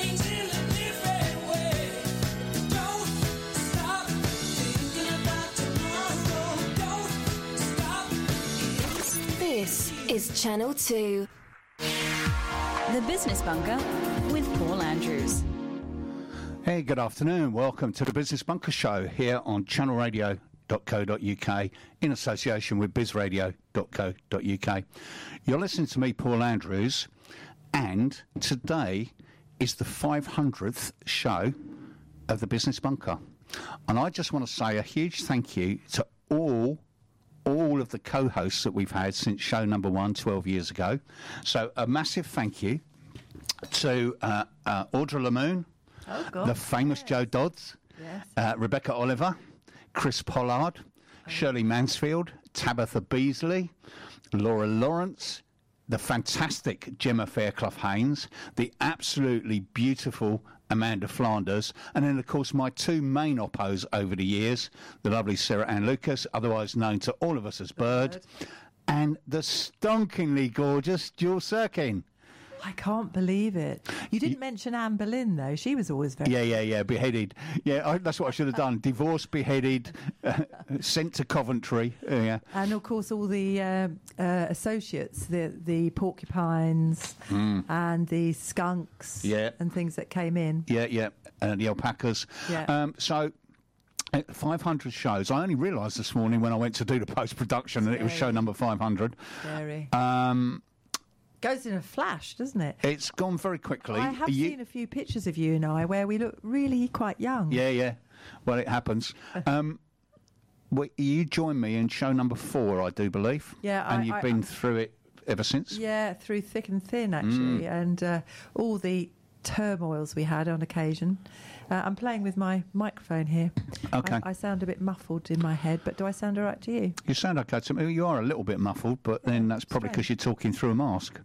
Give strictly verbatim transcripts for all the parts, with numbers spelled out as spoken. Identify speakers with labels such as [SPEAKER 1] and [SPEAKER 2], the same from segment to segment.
[SPEAKER 1] This is Channel two.
[SPEAKER 2] The Business Bunker with Paul Andrews.
[SPEAKER 3] Hey, good afternoon. Welcome to the Business Bunker Show here on channel radio dot co dot uk in association with biz radio dot co dot uk. You're listening to me, Paul Andrews, and today is the five hundredth show of the Business Bunker. And I just want to say a huge thank you to all all of the co-hosts that we've had since show number one twelve years ago. So a massive thank you to uh, uh, Audra Lamoon,
[SPEAKER 4] oh, God.
[SPEAKER 3] the famous
[SPEAKER 4] yes.
[SPEAKER 3] Joe Dodds,
[SPEAKER 4] yes.
[SPEAKER 3] uh, Rebecca Oliver, Chris Pollard, oh. Shirley Mansfield, Tabitha Beasley, Laura Lawrence, the fantastic Gemma Fairclough-Haynes, the absolutely beautiful Amanda Flanders, and then, of course, my two main oppos over the years, the lovely Sarah Ann Lucas, otherwise known to all of us as Bird, Bird. and the stonkingly gorgeous Jules Sirkin.
[SPEAKER 4] I can't believe it. You didn't
[SPEAKER 3] you,
[SPEAKER 4] mention Anne Boleyn, though. She was always very...
[SPEAKER 3] Yeah, yeah, yeah, beheaded. Yeah, I, that's what I should have done. Divorced, beheaded, uh, sent to Coventry. Uh, yeah.
[SPEAKER 4] And, of course, all the uh, uh, associates, the the porcupines mm. and the skunks
[SPEAKER 3] yeah.
[SPEAKER 4] and things that came in.
[SPEAKER 3] Yeah, yeah, and the alpacas.
[SPEAKER 4] Yeah.
[SPEAKER 3] Um, so... five hundred shows. I only realised this morning when I went to do the post-production that it was show number five hundred.
[SPEAKER 4] Scary.
[SPEAKER 3] Um...
[SPEAKER 4] Goes in a flash, doesn't it?
[SPEAKER 3] It's gone very quickly.
[SPEAKER 4] I have
[SPEAKER 3] you...
[SPEAKER 4] seen a few pictures of you and I where we look really quite young.
[SPEAKER 3] Yeah, yeah. Well, it happens. um, well, you joined me in show number four, I do believe.
[SPEAKER 4] Yeah,
[SPEAKER 3] and
[SPEAKER 4] I,
[SPEAKER 3] you've
[SPEAKER 4] I,
[SPEAKER 3] been
[SPEAKER 4] I,
[SPEAKER 3] through it ever since.
[SPEAKER 4] Yeah, through thick and thin, actually, mm. and uh, all the turmoils we had on occasion. Uh, I'm playing with my microphone here.
[SPEAKER 3] Okay.
[SPEAKER 4] I, I sound a bit muffled in my head, but do I sound all right to you?
[SPEAKER 3] You sound okay to me. You are a little bit muffled, but
[SPEAKER 4] yeah,
[SPEAKER 3] then that's probably because you're talking through a mask.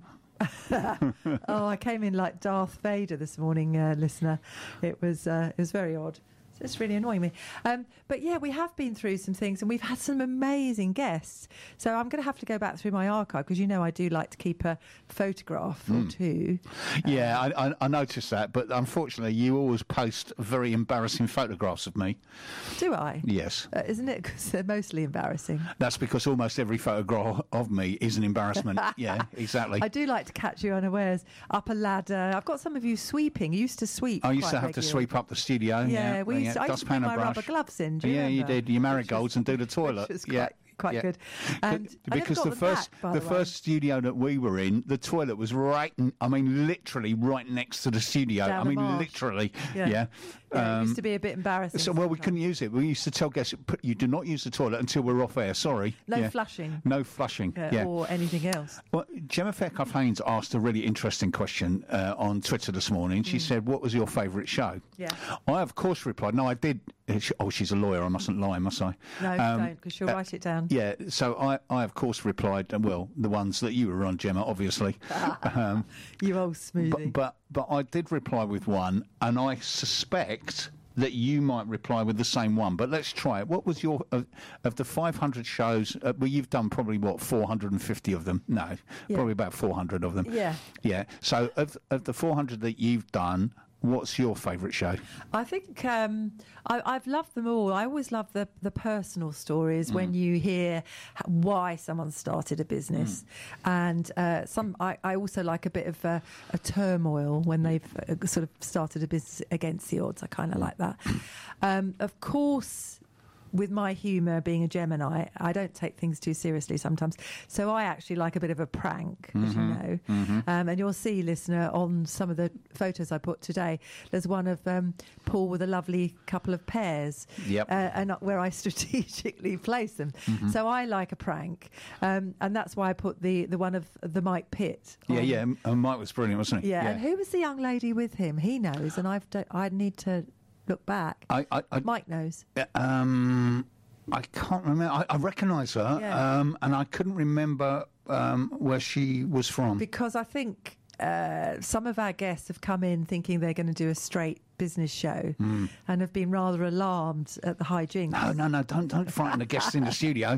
[SPEAKER 4] Oh, I came in like Darth Vader this morning, uh, listener. It was uh, it was very odd. It's really annoying me. Um, but yeah, we have been through some things and we've had some amazing guests. So I'm going to have to go back through my archive because, you know, I do like to keep a photograph mm. or two.
[SPEAKER 3] Yeah, um, I, I, I noticed that. But unfortunately, you always post very embarrassing photographs of me.
[SPEAKER 4] Do I?
[SPEAKER 3] Yes.
[SPEAKER 4] Uh, isn't it? Because they're mostly embarrassing.
[SPEAKER 3] That's because almost every photograph of me is an embarrassment. Yeah, exactly.
[SPEAKER 4] I do like to catch you unawares. Up a ladder. I've got some of you sweeping. You used to sweep.
[SPEAKER 3] I used
[SPEAKER 4] quite
[SPEAKER 3] to have
[SPEAKER 4] regularly.
[SPEAKER 3] to sweep up the studio.
[SPEAKER 4] Yeah,
[SPEAKER 3] yeah
[SPEAKER 4] we used to, I used to put my rubber gloves in. Do you
[SPEAKER 3] yeah,
[SPEAKER 4] remember?
[SPEAKER 3] you did. Your marigolds and do the toilet.
[SPEAKER 4] Which was
[SPEAKER 3] yeah.
[SPEAKER 4] quite, quite
[SPEAKER 3] yeah.
[SPEAKER 4] good. And
[SPEAKER 3] because the first
[SPEAKER 4] back,
[SPEAKER 3] the,
[SPEAKER 4] the
[SPEAKER 3] first studio that we were in, the toilet was right. I mean, literally right next to the studio.
[SPEAKER 4] Down
[SPEAKER 3] I mean,
[SPEAKER 4] marsh.
[SPEAKER 3] literally.
[SPEAKER 4] Yeah.
[SPEAKER 3] yeah.
[SPEAKER 4] Yeah,
[SPEAKER 3] um,
[SPEAKER 4] it used to be a bit embarrassing.
[SPEAKER 3] So, well, we couldn't use it. We used to tell guests, put, you do not use the toilet until we're off air. Sorry.
[SPEAKER 4] No
[SPEAKER 3] yeah.
[SPEAKER 4] flushing.
[SPEAKER 3] No flushing.
[SPEAKER 4] Uh,
[SPEAKER 3] yeah.
[SPEAKER 4] Or anything else.
[SPEAKER 3] Well, Gemma Fairclough-Haynes asked a really interesting question uh, on Twitter this morning. She mm. said, what was your favourite show?
[SPEAKER 4] Yeah.
[SPEAKER 3] I, of course, replied, no, I did. Oh, she's a lawyer. I mustn't lie, must I?
[SPEAKER 4] No,
[SPEAKER 3] um,
[SPEAKER 4] don't, because she'll uh, write it down.
[SPEAKER 3] Yeah. So I, I, of course, replied, well, the ones that you were on, Gemma, obviously.
[SPEAKER 4] um, you old smoothie.
[SPEAKER 3] But, but, but I did reply with one, and I suspect that you might reply with the same one, but let's try it. What was your of, of the five hundred shows? Uh, well, you've done probably what four hundred fifty of them. No,
[SPEAKER 4] yeah.
[SPEAKER 3] probably about four hundred of them.
[SPEAKER 4] Yeah,
[SPEAKER 3] yeah. So of of the four hundred that you've done, what's your favourite show?
[SPEAKER 4] I think um, I, I've loved them all. I always love the, the personal stories mm. when you hear why someone started a business. Mm. And uh, some I, I also like a bit of uh, a turmoil when they've uh, sort of started a business against the odds. I kind of like that. Um, of course, with my humour being a Gemini, I don't take things too seriously sometimes. So I actually like a bit of a prank, mm-hmm. as you know. Mm-hmm. Um, and you'll see, listener, on some of the photos I put today, there's one of um, Paul with a lovely couple of pears,
[SPEAKER 3] yep.
[SPEAKER 4] uh, and where I strategically place them. Mm-hmm. So I like a prank. Um, and that's why I put the, the one of the Mike Pitt on.
[SPEAKER 3] Yeah, yeah. And Mike was brilliant, wasn't he?
[SPEAKER 4] Yeah,
[SPEAKER 3] yeah.
[SPEAKER 4] And who was the young lady with him? He knows, and I've don't, I need to... look back.
[SPEAKER 3] I, I, I,
[SPEAKER 4] Mike knows.
[SPEAKER 3] Um, I can't remember. I, I recognise her,
[SPEAKER 4] yeah.
[SPEAKER 3] um, and I couldn't remember um, where she was from.
[SPEAKER 4] Because I think uh, some of our guests have come in thinking they're going to do a straight business show mm. and have been rather alarmed at the hijinks.
[SPEAKER 3] No, no, no, don't don't frighten the guests in the studio.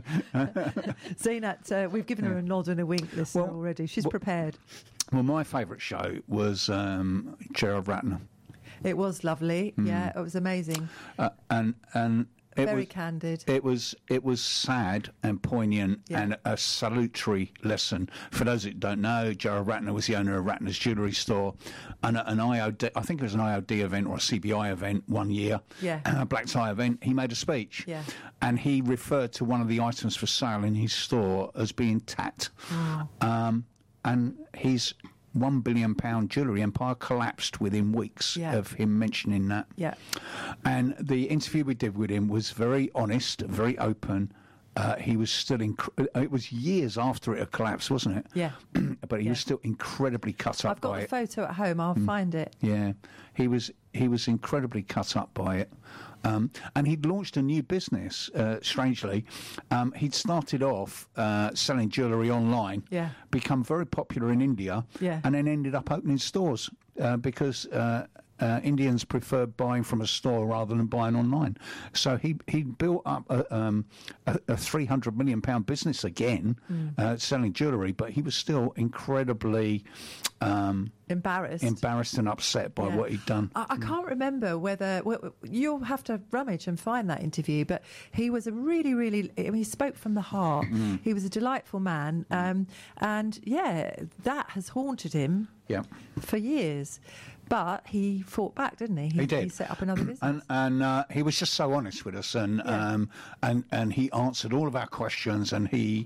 [SPEAKER 4] Zainat, uh, we've given her a nod and a wink, listener,
[SPEAKER 3] well,
[SPEAKER 4] already. She's
[SPEAKER 3] well,
[SPEAKER 4] prepared.
[SPEAKER 3] Well, my favourite show was um, Gerard Ratner.
[SPEAKER 4] It was lovely. Mm. Yeah, it was amazing.
[SPEAKER 3] Uh, and and it
[SPEAKER 4] very
[SPEAKER 3] was,
[SPEAKER 4] candid.
[SPEAKER 3] It was it was sad and poignant yeah. and a salutary lesson. For those that don't know, Gerald Ratner was the owner of Ratner's Jewellery Store, and an I O D, I think it was an I O D event or a C B I event one year,
[SPEAKER 4] yeah.
[SPEAKER 3] a black tie event. He made a speech,
[SPEAKER 4] yeah.
[SPEAKER 3] and he referred to one of the items for sale in his store as being tat,
[SPEAKER 4] oh.
[SPEAKER 3] um, and he's. One billion pound jewellery empire collapsed within weeks
[SPEAKER 4] yeah.
[SPEAKER 3] of him mentioning that.
[SPEAKER 4] Yeah.
[SPEAKER 3] And the interview we did with him was very honest, very open. Uh, he was still, inc- it was years after it had collapsed, wasn't it?
[SPEAKER 4] Yeah.
[SPEAKER 3] But he
[SPEAKER 4] yeah.
[SPEAKER 3] was still incredibly cut up
[SPEAKER 4] I've got
[SPEAKER 3] by
[SPEAKER 4] the
[SPEAKER 3] it.
[SPEAKER 4] photo at home. I'll mm. find it.
[SPEAKER 3] Yeah. He was he was incredibly cut up by it. Um, and he'd launched a new business, uh, strangely. Um, he'd started off uh, selling jewellery online,
[SPEAKER 4] yeah.
[SPEAKER 3] become very popular in India,
[SPEAKER 4] yeah.
[SPEAKER 3] and then ended up opening stores uh, because uh, uh, Indians prefer buying from a store rather than buying online. So he he built up a, um, a, a three hundred million pound business again, mm. uh, selling jewellery, but he was still incredibly... Um,
[SPEAKER 4] Embarrassed.
[SPEAKER 3] Embarrassed and upset by
[SPEAKER 4] yeah.
[SPEAKER 3] what he'd done.
[SPEAKER 4] I, I can't remember whether... Well, you'll have to rummage and find that interview, but he was a really, really... I mean, he spoke from the heart. Mm. He was a delightful man. Um, and, yeah, that has haunted him
[SPEAKER 3] yeah.
[SPEAKER 4] for years. But he fought back, didn't he? He,
[SPEAKER 3] he did.
[SPEAKER 4] He set up another business.
[SPEAKER 3] And, and uh, he was just so honest with us, and
[SPEAKER 4] yeah.
[SPEAKER 3] um, and and he answered all of our questions, and he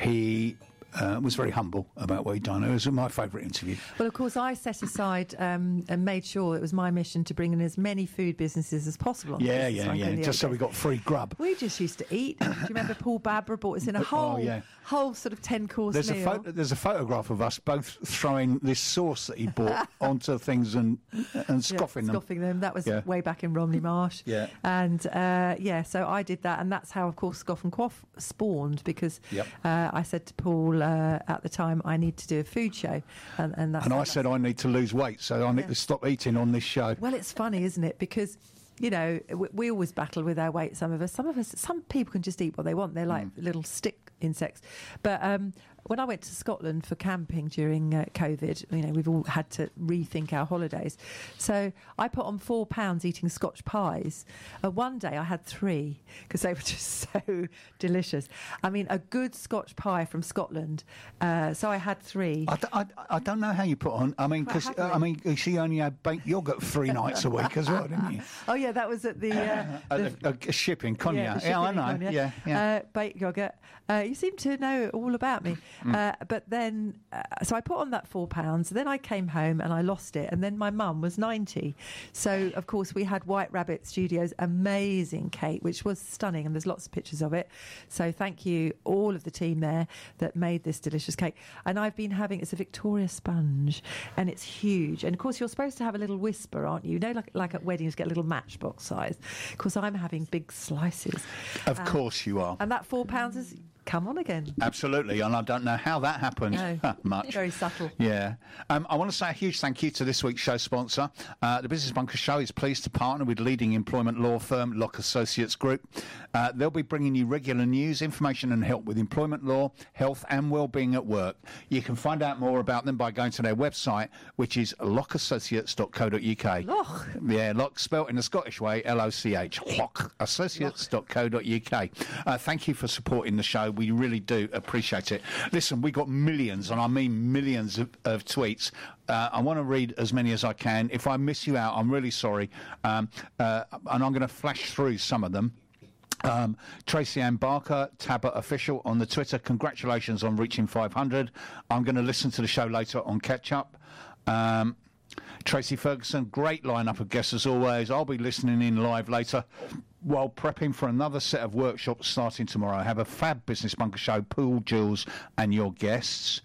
[SPEAKER 3] he uh, was very humble about what he'd done. It was my favourite interview.
[SPEAKER 4] Well, of course, I set aside um, and made sure it was my mission to bring in as many food businesses as possible.
[SPEAKER 3] Yeah, yeah, yeah. Just so we got free grub.
[SPEAKER 4] We just used to eat. Do you remember Paul Babra brought us in a whole,
[SPEAKER 3] oh, yeah.
[SPEAKER 4] whole sort of ten-course
[SPEAKER 3] there's
[SPEAKER 4] meal?
[SPEAKER 3] A photo, there's a photograph of us both throwing this sauce that he bought onto things and and scoffing
[SPEAKER 4] yeah,
[SPEAKER 3] them.
[SPEAKER 4] Scoffing them. That was
[SPEAKER 3] yeah.
[SPEAKER 4] way back in Romney Marsh.
[SPEAKER 3] Yeah.
[SPEAKER 4] And, uh, yeah, so I did that, and that's how, of course, Scoff and Quaff spawned, because
[SPEAKER 3] yep.
[SPEAKER 4] uh, I said to Paul uh, at the time, I need to do a food show. And, and, that's
[SPEAKER 3] and I
[SPEAKER 4] that's
[SPEAKER 3] said I need to lose weight, so I need yeah. to stop eating on this show.
[SPEAKER 4] Well, it's funny, isn't it? Because... You know, we, we always battle with our weight, some of us. Some of us, some people can just eat what they want. They're like mm. little stick insects. But um, when I went to Scotland for camping during uh, COVID, you know, we've all had to rethink our holidays. So I put on four pounds eating Scotch pies. Uh, one day I had three because they were just so delicious. I mean, a good Scotch pie from Scotland. Uh, so I had three.
[SPEAKER 3] I, d- I, I don't know how you put on. I mean, because uh, I mean, she only had baked yoghurt three nights a week as well, didn't you?
[SPEAKER 4] Oh yeah, that was at the, uh,
[SPEAKER 3] the a, a ship in Cognac.
[SPEAKER 4] Yeah,
[SPEAKER 3] yeah I know.
[SPEAKER 4] Cognac.
[SPEAKER 3] Yeah, yeah.
[SPEAKER 4] Uh, baked yoghurt. Uh, you seem to know all about me. Mm. Uh, but then, uh, so I put on that four pounds. Then I came home and I lost it. And then my mum was ninety. So, of course, we had White Rabbit Studios' amazing cake, which was stunning. And there's lots of pictures of it. So thank you, all of the team there that made this delicious cake. And I've been having, it's a Victoria sponge. And it's huge. And, of course, you're supposed to have a little whisper, aren't you? You know, like, like at weddings, get a little matchbox size. Of course, I'm having big slices.
[SPEAKER 3] Of
[SPEAKER 4] um,
[SPEAKER 3] course you are.
[SPEAKER 4] And that four pounds is... come on again.
[SPEAKER 3] Absolutely, and I don't know how that happened.
[SPEAKER 4] No,
[SPEAKER 3] much.
[SPEAKER 4] Very subtle.
[SPEAKER 3] Yeah. Um, I want to say a huge thank you to this week's show sponsor. Uh, the Business Bunker Show is pleased to partner with leading employment law firm Locke Associates Group. Uh, they'll be bringing you regular news, information and help with employment law, health and well-being at work. You can find out more about them by going to their website, which is lock associates dot co dot uk.
[SPEAKER 4] Loch.
[SPEAKER 3] Yeah, Lock spelt in the Scottish way, L O C H. lock associates dot co dot uk. Uh, thank you for supporting the show. We really do appreciate it. Listen, we got millions, and I mean millions of, of tweets. Uh, I want to read as many as I can. If I miss you out, I'm really sorry. Um, uh, and I'm going to flash through some of them. Um, Tracy Ann Barker, Tabba Official on the Twitter. Congratulations on reaching five hundred. I'm going to listen to the show later on Catch Up. Um, Tracy Ferguson, great lineup of guests as always. I'll be listening in live later while prepping for another set of workshops starting tomorrow. I have a fab Business Bunker show, Paul, Jules and your guests.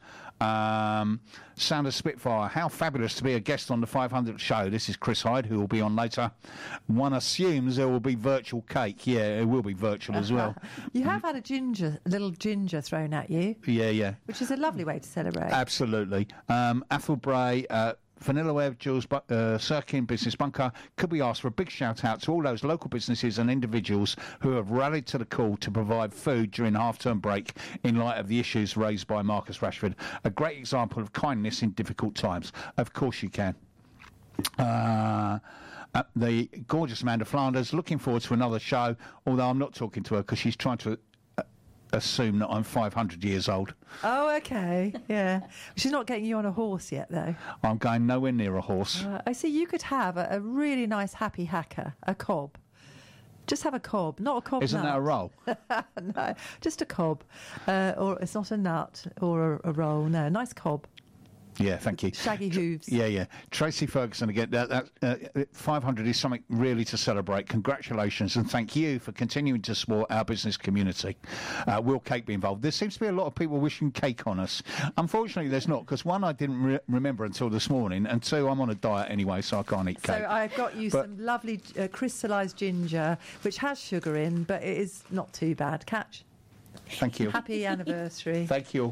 [SPEAKER 3] Um, Sound of Spitfire, how fabulous to be a guest on the five hundredth show. This is Chris Hyde, who will be on later. One assumes there will be virtual cake. Yeah, it will be virtual as well.
[SPEAKER 4] You have had a ginger, a little ginger thrown at you.
[SPEAKER 3] Yeah, yeah.
[SPEAKER 4] Which is a lovely way to celebrate.
[SPEAKER 3] Absolutely. Um, Athel Bray, uh, Vanilla Web, Jules Bu- uh, Sirkin, Business Bunker. Could we ask for a big shout out to all those local businesses and individuals who have rallied to the call to provide food during the half-term break in light of the issues raised by Marcus Rashford? A great example of kindness in difficult times. Of course you can. Uh, Uh, the gorgeous Amanda Flanders, looking forward to another show, although I'm not talking to her because she's trying to uh, assume that I'm five hundred years old.
[SPEAKER 4] Oh, okay. Yeah. She's not getting you on a horse yet, though.
[SPEAKER 3] I'm going nowhere near a horse.
[SPEAKER 4] Uh, I see you could have a, a really nice happy hacker, a cob. Just have a cob, not a cob
[SPEAKER 3] Isn't
[SPEAKER 4] nut.
[SPEAKER 3] that a roll?
[SPEAKER 4] No, just a cob. Uh, or it's not a nut or a, a roll. No, a nice cob.
[SPEAKER 3] Yeah, thank you.
[SPEAKER 4] Shaggy hooves.
[SPEAKER 3] Yeah, yeah. Tracy Ferguson again. That, that uh, five hundred is something really to celebrate. Congratulations, and thank you for continuing to support our business community. Uh, will cake be involved? There seems to be a lot of people wishing cake on us. Unfortunately, there's not, because one, I didn't re- remember until this morning, and two, I'm on a diet anyway, so I can't eat
[SPEAKER 4] So
[SPEAKER 3] cake.
[SPEAKER 4] I've got you
[SPEAKER 3] But-
[SPEAKER 4] some lovely uh, crystallised ginger, which has sugar in, but it is not too bad. Catch.
[SPEAKER 3] Thank you.
[SPEAKER 4] Happy anniversary.
[SPEAKER 3] Thank you.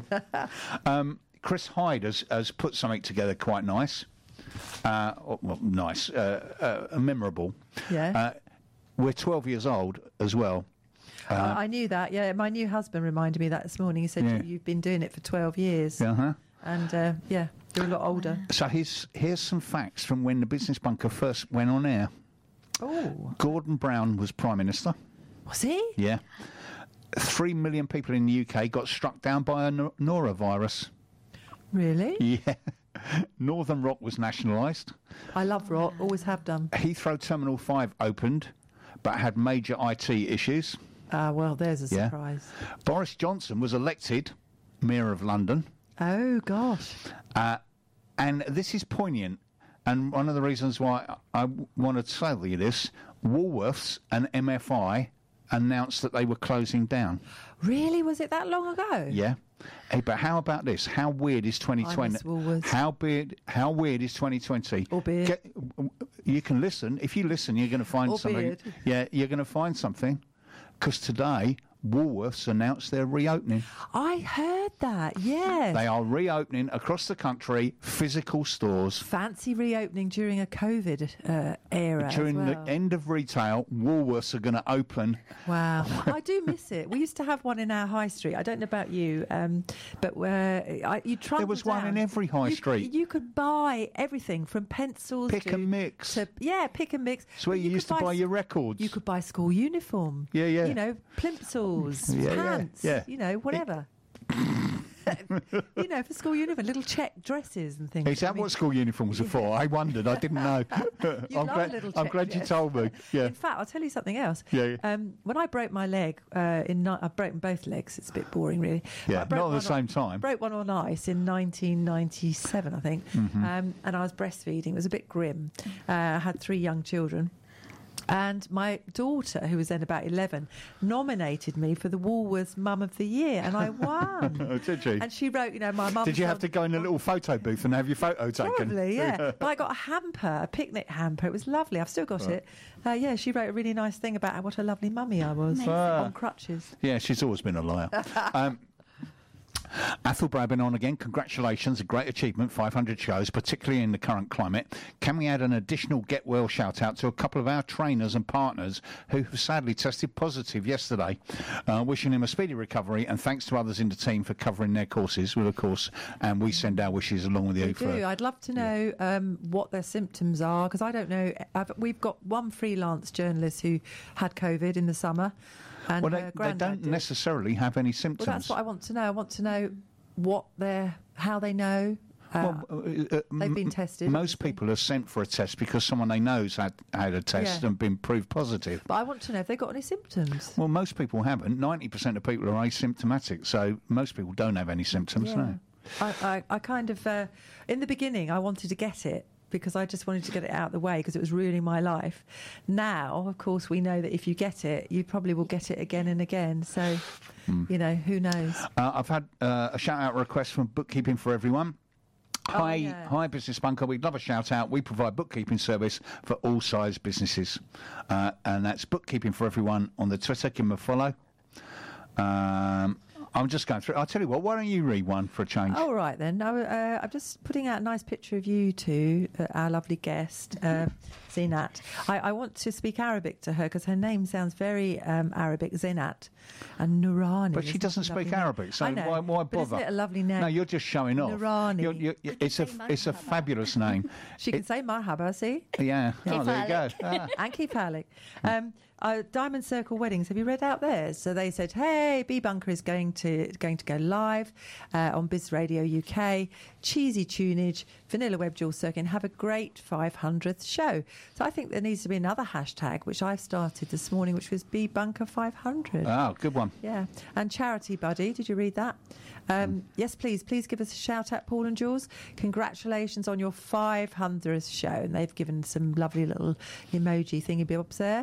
[SPEAKER 3] um, Chris Hyde has, has put something together quite nice. Uh, well, nice. Uh, uh, memorable.
[SPEAKER 4] Yeah.
[SPEAKER 3] Uh, we're twelve years old as well. Uh,
[SPEAKER 4] I I knew that. Yeah, my new husband reminded me that this morning. He said
[SPEAKER 3] Yeah.
[SPEAKER 4] you, you've been doing it for twelve years,
[SPEAKER 3] uh-huh.
[SPEAKER 4] and uh, yeah, you're a lot older.
[SPEAKER 3] So here's, here's some facts from when the Business Bunker first went on air.
[SPEAKER 4] Oh,
[SPEAKER 3] Gordon Brown was Prime Minister.
[SPEAKER 4] was he?
[SPEAKER 3] Yeah. Three million people in the U K got struck down by a nor- norovirus.
[SPEAKER 4] Really?
[SPEAKER 3] Yeah. Northern Rock was nationalised.
[SPEAKER 4] I love rock. Always have done.
[SPEAKER 3] Heathrow Terminal five opened, but had major I T issues.
[SPEAKER 4] Ah, well, there's a
[SPEAKER 3] Yeah.
[SPEAKER 4] surprise.
[SPEAKER 3] Boris Johnson was elected Mayor of London.
[SPEAKER 4] Oh gosh.
[SPEAKER 3] Uh, and this is poignant. And one of the reasons why I, I want to tell you this, Woolworths and M F I announced that they were closing down.
[SPEAKER 4] Really? Was it that long ago?
[SPEAKER 3] Yeah. Hey, but how about this? How weird is twenty twenty?
[SPEAKER 4] miss Woolworths.
[SPEAKER 3] How weird? How weird is twenty twenty?
[SPEAKER 4] Or beard.
[SPEAKER 3] Get, you can listen. If you listen, you're going to find
[SPEAKER 4] Or
[SPEAKER 3] something.
[SPEAKER 4] beard.
[SPEAKER 3] Yeah, you're going to find something. Because today, Woolworths announced they're reopening.
[SPEAKER 4] I heard that. Yes.
[SPEAKER 3] They are reopening across the country physical stores.
[SPEAKER 4] Fancy reopening during a COVID uh, era.
[SPEAKER 3] During
[SPEAKER 4] as well.
[SPEAKER 3] the end of retail, Woolworths are going to open.
[SPEAKER 4] Wow, I do miss it. We used to have one in our high street. I don't know about you, um, but uh, I, you
[SPEAKER 3] There was one in every high
[SPEAKER 4] you,
[SPEAKER 3] street.
[SPEAKER 4] You could buy everything from pencils,
[SPEAKER 3] Pick
[SPEAKER 4] to,
[SPEAKER 3] and mix.
[SPEAKER 4] to yeah, pick and mix.
[SPEAKER 3] It's where
[SPEAKER 4] But
[SPEAKER 3] you,
[SPEAKER 4] could
[SPEAKER 3] used to buy
[SPEAKER 4] s-
[SPEAKER 3] your records.
[SPEAKER 4] You could buy school uniform.
[SPEAKER 3] Yeah, yeah.
[SPEAKER 4] You know, plimsolls,
[SPEAKER 3] Yeah, yeah,
[SPEAKER 4] pants.
[SPEAKER 3] yeah.
[SPEAKER 4] You know, whatever. You know, for school uniform, little check dresses and things.
[SPEAKER 3] Is that
[SPEAKER 4] I mean,
[SPEAKER 3] what school uniforms are for? I wondered. I didn't know.
[SPEAKER 4] You'd
[SPEAKER 3] I'm
[SPEAKER 4] love
[SPEAKER 3] glad,
[SPEAKER 4] a little
[SPEAKER 3] I'm
[SPEAKER 4] check
[SPEAKER 3] glad you
[SPEAKER 4] dress.
[SPEAKER 3] told me. Yeah.
[SPEAKER 4] In fact, I'll tell you something else.
[SPEAKER 3] Yeah, yeah.
[SPEAKER 4] Um, when I broke my leg, uh, in ni- I've broken both legs. It's a bit boring, really. But
[SPEAKER 3] Yeah,
[SPEAKER 4] I broke
[SPEAKER 3] not at the
[SPEAKER 4] one
[SPEAKER 3] same
[SPEAKER 4] on,
[SPEAKER 3] time.
[SPEAKER 4] Broke one on ice in nineteen ninety-seven, I think.
[SPEAKER 3] Mm-hmm.
[SPEAKER 4] Um, and I was breastfeeding. It was a bit grim. Uh, I had three young children. And my daughter, who was then about eleven, nominated me for the Woolworths Mum of the Year, and I won.
[SPEAKER 3] Oh, did you?
[SPEAKER 4] And she wrote, you know, my mum.
[SPEAKER 3] Did you have to go in a little photo booth and have your photo taken?
[SPEAKER 4] Probably, yeah. But I got a hamper, a picnic hamper. It was lovely. I've still got
[SPEAKER 3] Right.
[SPEAKER 4] it. Uh, yeah, she wrote a really nice thing about what a lovely mummy I was
[SPEAKER 3] Ah.
[SPEAKER 4] on crutches.
[SPEAKER 3] Yeah, she's always been a liar. um, Athel Brabin on again. Congratulations, a great achievement, five hundred shows, particularly in the current climate. Can we add an additional get well shout out to a couple of our trainers and partners who have sadly tested positive yesterday? Uh, wishing him a speedy recovery, and thanks to others in the team for covering their courses. Well, of course, and we send our wishes along with you.
[SPEAKER 4] I
[SPEAKER 3] for,
[SPEAKER 4] do. I'd love to know um, what their symptoms are, because I don't know. I've, we've got one freelance journalist who had COVID in the summer. And
[SPEAKER 3] well, they,
[SPEAKER 4] her
[SPEAKER 3] they
[SPEAKER 4] granddad
[SPEAKER 3] don't
[SPEAKER 4] did.
[SPEAKER 3] necessarily have any
[SPEAKER 4] Well,
[SPEAKER 3] symptoms.
[SPEAKER 4] that's what I want to know. I want to know what they're, how they know. Uh,
[SPEAKER 3] Well, uh, uh,
[SPEAKER 4] they've been
[SPEAKER 3] m-
[SPEAKER 4] tested,
[SPEAKER 3] Most
[SPEAKER 4] obviously.
[SPEAKER 3] people are sent for a test because someone they know's had had a test
[SPEAKER 4] Yeah.
[SPEAKER 3] and been proved positive.
[SPEAKER 4] but I want to know if they've got any symptoms.
[SPEAKER 3] Well, most people haven't. ninety percent of people are asymptomatic, so most people don't have any symptoms. No.
[SPEAKER 4] I, I, I kind of, uh, in the beginning, I wanted to get it because I just wanted to get it out of the way because it was ruining my life. Now, of course, we know that if you get it, you probably will get it again and again. So, you know, who knows?
[SPEAKER 3] Uh, I've had uh, a shout out request from Bookkeeping for Everyone. Hi,
[SPEAKER 4] yeah.
[SPEAKER 3] hi, Business Bunker. We'd love a shout out. We provide bookkeeping service for all size businesses, uh, and that's Bookkeeping for Everyone on the Twitter. Give them a follow. Um, I'm just going through. I'll tell you what. Why don't you read one for a change?
[SPEAKER 4] All right, then. I, uh, I'm just putting out a nice picture of you two, uh, our lovely guest. Uh, Zinat. I, I want to speak Arabic to her because her name sounds very um, Arabic, Zinat. And Nurani.
[SPEAKER 3] But she
[SPEAKER 4] isn't
[SPEAKER 3] doesn't
[SPEAKER 4] it a lovely
[SPEAKER 3] speak
[SPEAKER 4] name?
[SPEAKER 3] Arabic, so
[SPEAKER 4] I know,
[SPEAKER 3] why, why
[SPEAKER 4] but
[SPEAKER 3] bother?
[SPEAKER 4] isn't it a lovely name?
[SPEAKER 3] No, you're just showing off.
[SPEAKER 4] Nurani.
[SPEAKER 3] You're, you're, you're, it's a
[SPEAKER 5] say
[SPEAKER 3] it's a
[SPEAKER 5] marhaba.
[SPEAKER 3] fabulous name.
[SPEAKER 4] She can
[SPEAKER 3] It-
[SPEAKER 4] say marhaba, see?
[SPEAKER 3] Yeah. Oh, there you go.
[SPEAKER 5] Kefalik.
[SPEAKER 3] Ah.
[SPEAKER 4] And Keith Halleck. Um, uh, Diamond Circle Weddings. Have you read out theirs? So they said, "Hey, B Bunker is going to going to go live uh, on Biz Radio U K. Cheesy tunage, Vanilla Web Dual Circuit. And have a great five hundredth show." So I think there needs to be another hashtag, which I've started this morning, which was B Bunker five hundred.
[SPEAKER 3] Oh, good one.
[SPEAKER 4] Yeah. And Charity Buddy, did you read that? Um, yes, please. Please give us a shout out, Paul and Jules. Congratulations on your five hundredth show. And they've given some lovely little emoji thingy bobs there.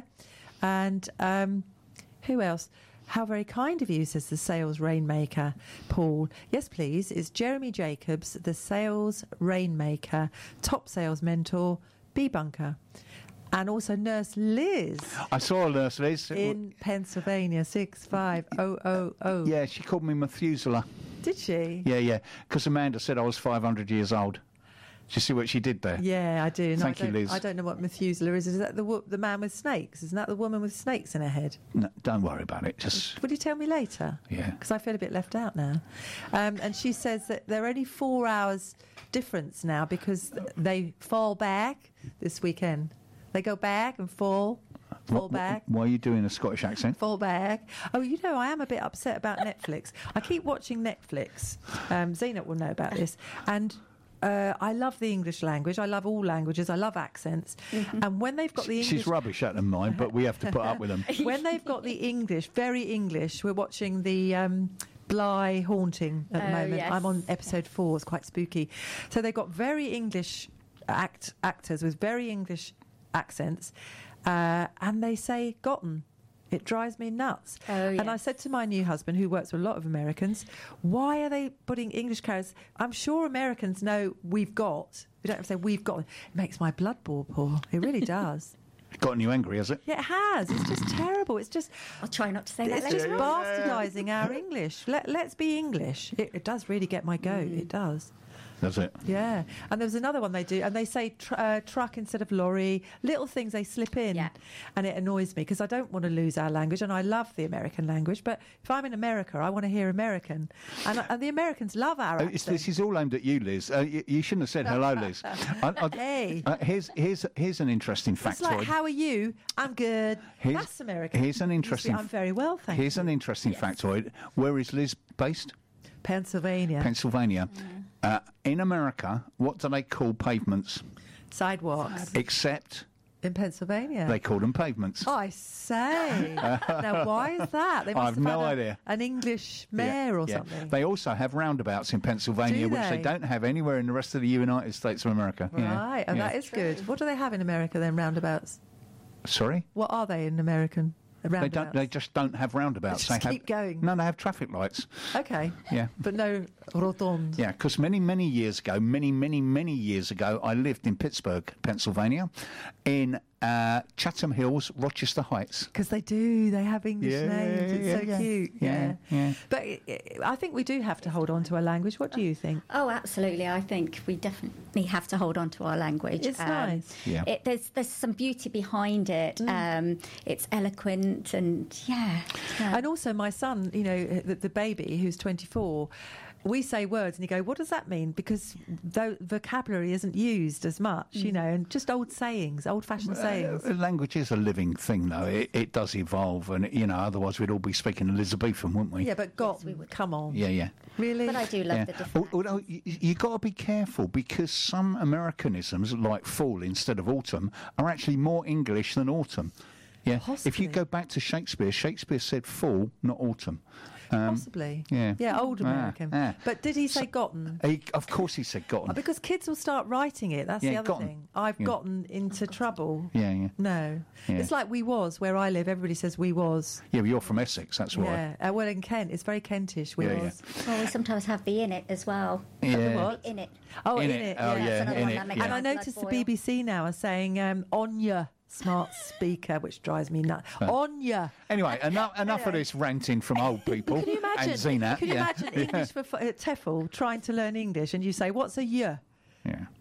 [SPEAKER 4] And um, who else? How very kind of you, says the Sales Rainmaker, Paul. Yes, please. It's Jeremy Jacobs, the Sales Rainmaker, top sales mentor, B Bunker. And also Nurse Liz
[SPEAKER 3] I saw Nurse Liz.
[SPEAKER 4] in Pennsylvania, six five oh oh oh.
[SPEAKER 3] Yeah, she called me Methuselah.
[SPEAKER 4] Did she?
[SPEAKER 3] Yeah, yeah. Because Amanda said I was five hundred years old. Do you see what she did there?
[SPEAKER 4] Yeah, I do. No,
[SPEAKER 3] Thank
[SPEAKER 4] I
[SPEAKER 3] you,
[SPEAKER 4] don't,
[SPEAKER 3] Liz.
[SPEAKER 4] I don't know what Methuselah is. Is that the wo- the man with snakes? Isn't that the woman with snakes in her head?
[SPEAKER 3] No, don't worry about it. Just
[SPEAKER 4] Will you tell me later?
[SPEAKER 3] Yeah.
[SPEAKER 4] Because I feel a bit left out now. Um, and she says that they're only four hours difference now because they fall back this weekend. They go back and fall, fall
[SPEAKER 3] What-
[SPEAKER 4] back.
[SPEAKER 3] Why are you doing a Scottish accent?
[SPEAKER 4] Fall back. Oh, you know, I am a bit upset about Netflix. I keep watching Netflix. Um, Zenat will know about this. And uh, I love the English language. I love all languages. I love accents. And when they've got the English...
[SPEAKER 3] She's rubbish at them, mine, but we have to put up with them.
[SPEAKER 4] when they've got the English, very English, we're watching the um, Bly Haunting at the
[SPEAKER 5] Oh,
[SPEAKER 4] moment.
[SPEAKER 5] yes.
[SPEAKER 4] I'm on episode four. It's quite spooky. So they've got very English act actors with very English accents, uh, and they say "gotten." It drives me nuts.
[SPEAKER 5] Oh,
[SPEAKER 4] And I
[SPEAKER 5] yes.
[SPEAKER 4] said to my new husband, who works with a lot of Americans, why are they putting English characters? I'm sure Americans know we've got. We don't have to say we've got. It makes my blood boil, Paul. It really does.
[SPEAKER 3] Gotten you angry, has it?
[SPEAKER 4] Yeah, it has. It's just terrible. It's just
[SPEAKER 5] I'll try not to say that
[SPEAKER 4] it's
[SPEAKER 5] later
[SPEAKER 4] just
[SPEAKER 5] on.
[SPEAKER 4] bastardising our English. Let, let's be English. It, it does really get my goat. It does.
[SPEAKER 3] Does it?
[SPEAKER 4] Yeah. And there was another one they do, and they say tr- uh, truck instead of lorry. Little things they slip in.
[SPEAKER 5] Yeah.
[SPEAKER 4] And it annoys me because I don't want to lose our language, and I love the American language. But if I'm in America, I want to hear American. And, and the Americans love our
[SPEAKER 3] Oh, it's,
[SPEAKER 4] accent.
[SPEAKER 3] this is all aimed at you, Liz. Uh, you, you shouldn't have said hello, Liz. I, I,
[SPEAKER 4] Hey.
[SPEAKER 3] uh, here's here's here's an interesting
[SPEAKER 4] It's
[SPEAKER 3] factoid.
[SPEAKER 4] like, how are you? I'm good.
[SPEAKER 3] Here's-
[SPEAKER 4] That's American.
[SPEAKER 3] here's an
[SPEAKER 4] It used to be,
[SPEAKER 3] interesting-
[SPEAKER 4] I'm very well, thank
[SPEAKER 3] Here's
[SPEAKER 4] you.
[SPEAKER 3] an interesting factoid. Where is Liz based?
[SPEAKER 4] Pennsylvania.
[SPEAKER 3] Pennsylvania. Uh, in America, what do they call pavements?
[SPEAKER 4] Sidewalks.
[SPEAKER 3] Except
[SPEAKER 4] In Pennsylvania.
[SPEAKER 3] they call them pavements.
[SPEAKER 4] I say. Now, why is that? They must
[SPEAKER 3] I've no
[SPEAKER 4] had a-
[SPEAKER 3] idea.
[SPEAKER 4] An English
[SPEAKER 3] Yeah,
[SPEAKER 4] mayor or
[SPEAKER 3] yeah.
[SPEAKER 4] something.
[SPEAKER 3] They also have roundabouts in Pennsylvania,
[SPEAKER 4] Do
[SPEAKER 3] which they
[SPEAKER 4] they?
[SPEAKER 3] don't have anywhere in the rest of the United States of America. Yeah,
[SPEAKER 4] Right, and
[SPEAKER 3] yeah.
[SPEAKER 4] that is good. What do they have in America then, roundabouts?
[SPEAKER 3] Sorry?
[SPEAKER 4] What are they in American?
[SPEAKER 3] They
[SPEAKER 4] Roundabouts.
[SPEAKER 3] don't. They just don't have roundabouts.
[SPEAKER 4] They just
[SPEAKER 3] have,
[SPEAKER 4] keep going.
[SPEAKER 3] No, they have traffic lights.
[SPEAKER 4] Okay.
[SPEAKER 3] Yeah.
[SPEAKER 4] But no rotonde.
[SPEAKER 3] Yeah, because many, many years ago, many, many, many years ago, I lived in Pittsburgh, Pennsylvania, in uh, Chatham Hills, Rochester Heights.
[SPEAKER 4] Because they do. They have English
[SPEAKER 3] Yeah,
[SPEAKER 4] names. It's
[SPEAKER 3] yeah,
[SPEAKER 4] so
[SPEAKER 3] yeah.
[SPEAKER 4] cute.
[SPEAKER 3] Yeah, yeah.
[SPEAKER 4] But uh, I think we do have to hold on to our language. What do you think?
[SPEAKER 5] Oh, absolutely. I think we definitely have to hold on to our language.
[SPEAKER 4] It's nice.
[SPEAKER 3] Yeah.
[SPEAKER 5] It, there's there's some beauty behind it. Um, it's eloquent and, yeah. yeah.
[SPEAKER 4] And also, my son, you know, the, the baby who's twenty-four, we say words and you go, what does that mean? Because the vocabulary isn't used as much, you know, and just old sayings, old-fashioned sayings.
[SPEAKER 3] Uh, language is a living thing, though. It, it does evolve, and you know, otherwise we'd all be speaking Elizabethan, wouldn't we?
[SPEAKER 4] Yeah, but got
[SPEAKER 5] we would.
[SPEAKER 4] come on.
[SPEAKER 3] yeah, yeah.
[SPEAKER 4] Really?
[SPEAKER 5] But I do love
[SPEAKER 3] Yeah.
[SPEAKER 5] the different.
[SPEAKER 3] Al- Although you, you got to be careful because some Americanisms, like fall instead of autumn, are actually more English than autumn. Yeah. If
[SPEAKER 4] Possibly.
[SPEAKER 3] you go back to Shakespeare, Shakespeare said fall, not autumn. Um,
[SPEAKER 4] Possibly.
[SPEAKER 3] yeah.
[SPEAKER 4] Yeah, old
[SPEAKER 3] Ah,
[SPEAKER 4] American.
[SPEAKER 3] ah.
[SPEAKER 4] But did he say gotten?
[SPEAKER 3] he, of course, he said gotten.
[SPEAKER 4] Oh, because kids will start writing it. That's the
[SPEAKER 3] Yeah,
[SPEAKER 4] other
[SPEAKER 3] gotten.
[SPEAKER 4] thing. I've
[SPEAKER 3] Yeah.
[SPEAKER 4] gotten into trouble.
[SPEAKER 3] Yeah, yeah.
[SPEAKER 4] No.
[SPEAKER 3] Yeah.
[SPEAKER 4] It's like we was, where I live. Everybody says we was.
[SPEAKER 3] Yeah, but you're from Essex, that's why.
[SPEAKER 4] Yeah. Uh, well, in Kent, it's very Kentish. We
[SPEAKER 3] Yeah, yeah.
[SPEAKER 4] was.
[SPEAKER 5] Well, we sometimes have the in it as well.
[SPEAKER 3] Yeah.
[SPEAKER 4] What?
[SPEAKER 5] In it.
[SPEAKER 4] Oh,
[SPEAKER 3] In
[SPEAKER 4] in,
[SPEAKER 3] it.
[SPEAKER 4] it.
[SPEAKER 3] Oh,
[SPEAKER 4] yeah.
[SPEAKER 3] yeah,
[SPEAKER 5] another
[SPEAKER 3] in
[SPEAKER 5] one
[SPEAKER 3] it,
[SPEAKER 5] that makes
[SPEAKER 3] yeah.
[SPEAKER 4] And I
[SPEAKER 5] my blood
[SPEAKER 4] noticed the
[SPEAKER 5] boil.
[SPEAKER 4] B B C now are saying um, on ya smart speaker, which drives me nuts. On ya.
[SPEAKER 3] Anyway, enough, enough of this ranting from old people
[SPEAKER 4] Can you imagine?
[SPEAKER 3] and Zenat.
[SPEAKER 4] Can you
[SPEAKER 3] yeah.
[SPEAKER 4] imagine English for uh, TEFL trying to learn English, and you say, "What's a year?"
[SPEAKER 3] Yeah.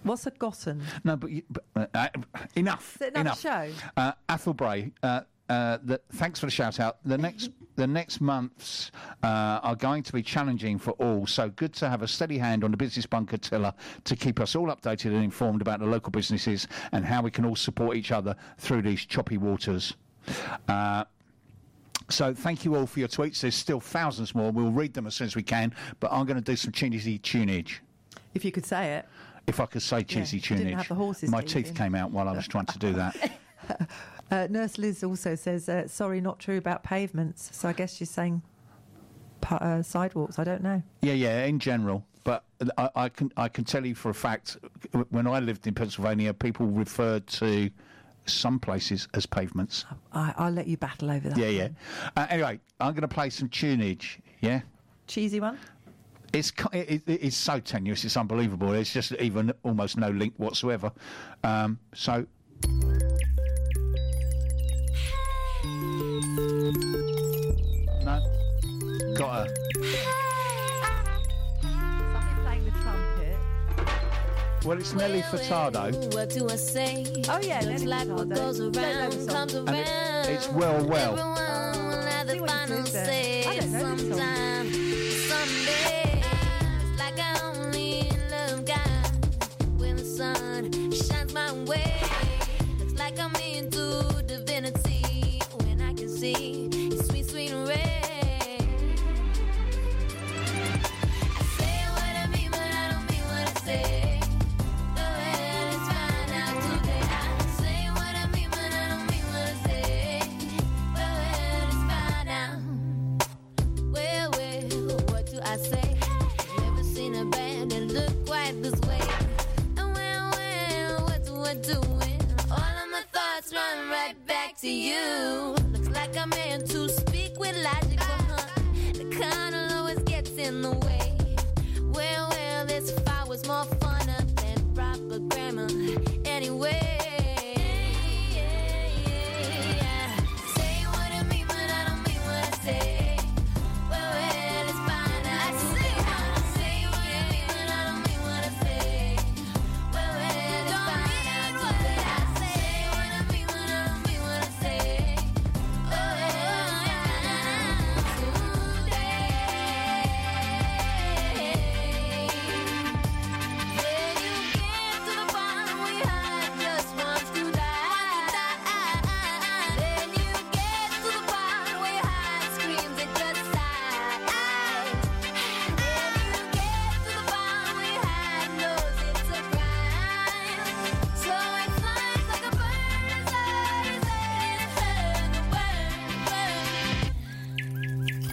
[SPEAKER 4] What's a gotten?
[SPEAKER 3] No, but, you, but uh, uh, enough.
[SPEAKER 4] Is it another
[SPEAKER 3] enough.
[SPEAKER 4] show?
[SPEAKER 3] Uh, Athol Bray, uh, uh, the, thanks for the shout out. The next the next months uh, are going to be challenging for all, so good to have a steady hand on the Business Bunker tiller to keep us all updated and informed about the local businesses and how we can all support each other through these choppy waters. Uh, So thank you all for your tweets. There's still thousands more. We'll read them as soon as we can, but I'm going to do some cheesy tunage.
[SPEAKER 4] If you could say it.
[SPEAKER 3] If I could say cheesy
[SPEAKER 4] Yeah,
[SPEAKER 3] tunage.
[SPEAKER 4] didn't have the horses
[SPEAKER 3] My
[SPEAKER 4] teeth
[SPEAKER 3] teeth
[SPEAKER 4] in.
[SPEAKER 3] came out while I was trying to do that.
[SPEAKER 4] Uh, Nurse Liz also says, uh, sorry, not true about pavements. So I guess she's saying pa- uh, sidewalks. I don't know.
[SPEAKER 3] Yeah, yeah, in general. But I, I can I can tell you for a fact, when I lived in Pennsylvania, people referred to some places as pavements.
[SPEAKER 4] I, I'll let you battle over that.
[SPEAKER 3] Yeah, yeah.
[SPEAKER 4] one.
[SPEAKER 3] Uh, anyway, I'm going to play some tunage, yeah?
[SPEAKER 4] Cheesy one?
[SPEAKER 3] It's ki- it, it, it's so tenuous, it's unbelievable. There's just even almost no link whatsoever. Um, so... No. Got her.
[SPEAKER 4] Somebody playing the trumpet.
[SPEAKER 3] Well, it's Nelly Furtado.
[SPEAKER 6] What do I say?
[SPEAKER 4] Oh, yeah,
[SPEAKER 6] Looks
[SPEAKER 4] Nelly
[SPEAKER 6] like what
[SPEAKER 4] Furtado.
[SPEAKER 6] goes
[SPEAKER 4] Don't know the
[SPEAKER 6] around
[SPEAKER 4] song.
[SPEAKER 6] comes
[SPEAKER 3] And
[SPEAKER 6] around.
[SPEAKER 3] it, it's Well Well.
[SPEAKER 6] Everyone will have
[SPEAKER 4] See
[SPEAKER 6] the
[SPEAKER 4] what you
[SPEAKER 6] final
[SPEAKER 4] did there.
[SPEAKER 6] say
[SPEAKER 4] I don't know this song.
[SPEAKER 6] sometime, someday. It's like I only love God when the sun shines my way. Looks like I'm into divinity when I can see your sweet, sweet ray. I say what I mean, but I don't mean what I say. Go ahead and find out today. I say what I mean, but I don't mean what I say. Go ahead and find out. Well, well, what do I say? Never seen a band that look quite this way. And well, well, what do I do when all of my thoughts run right back to you? Looks like I'm meant to speak with logic, but huh, the kind of always gets in the way. Well, well, this fight was more funner than proper grammar anyway. Say what I mean, but I don't mean what I say. Well, well, it's fine. I say what I say, what I mean, but I don't mean what I say. Well, well, it's fine. I do that. I say what I mean, but I don't mean what I say. Oh, well, it's fine today. Then you get to the point where your heart just wants to die. Then you get to the point where your heart screams it just sighs. Then you get to the point where your heart knows it's a crime. So it flies like a bird inside his head, and burn, burn.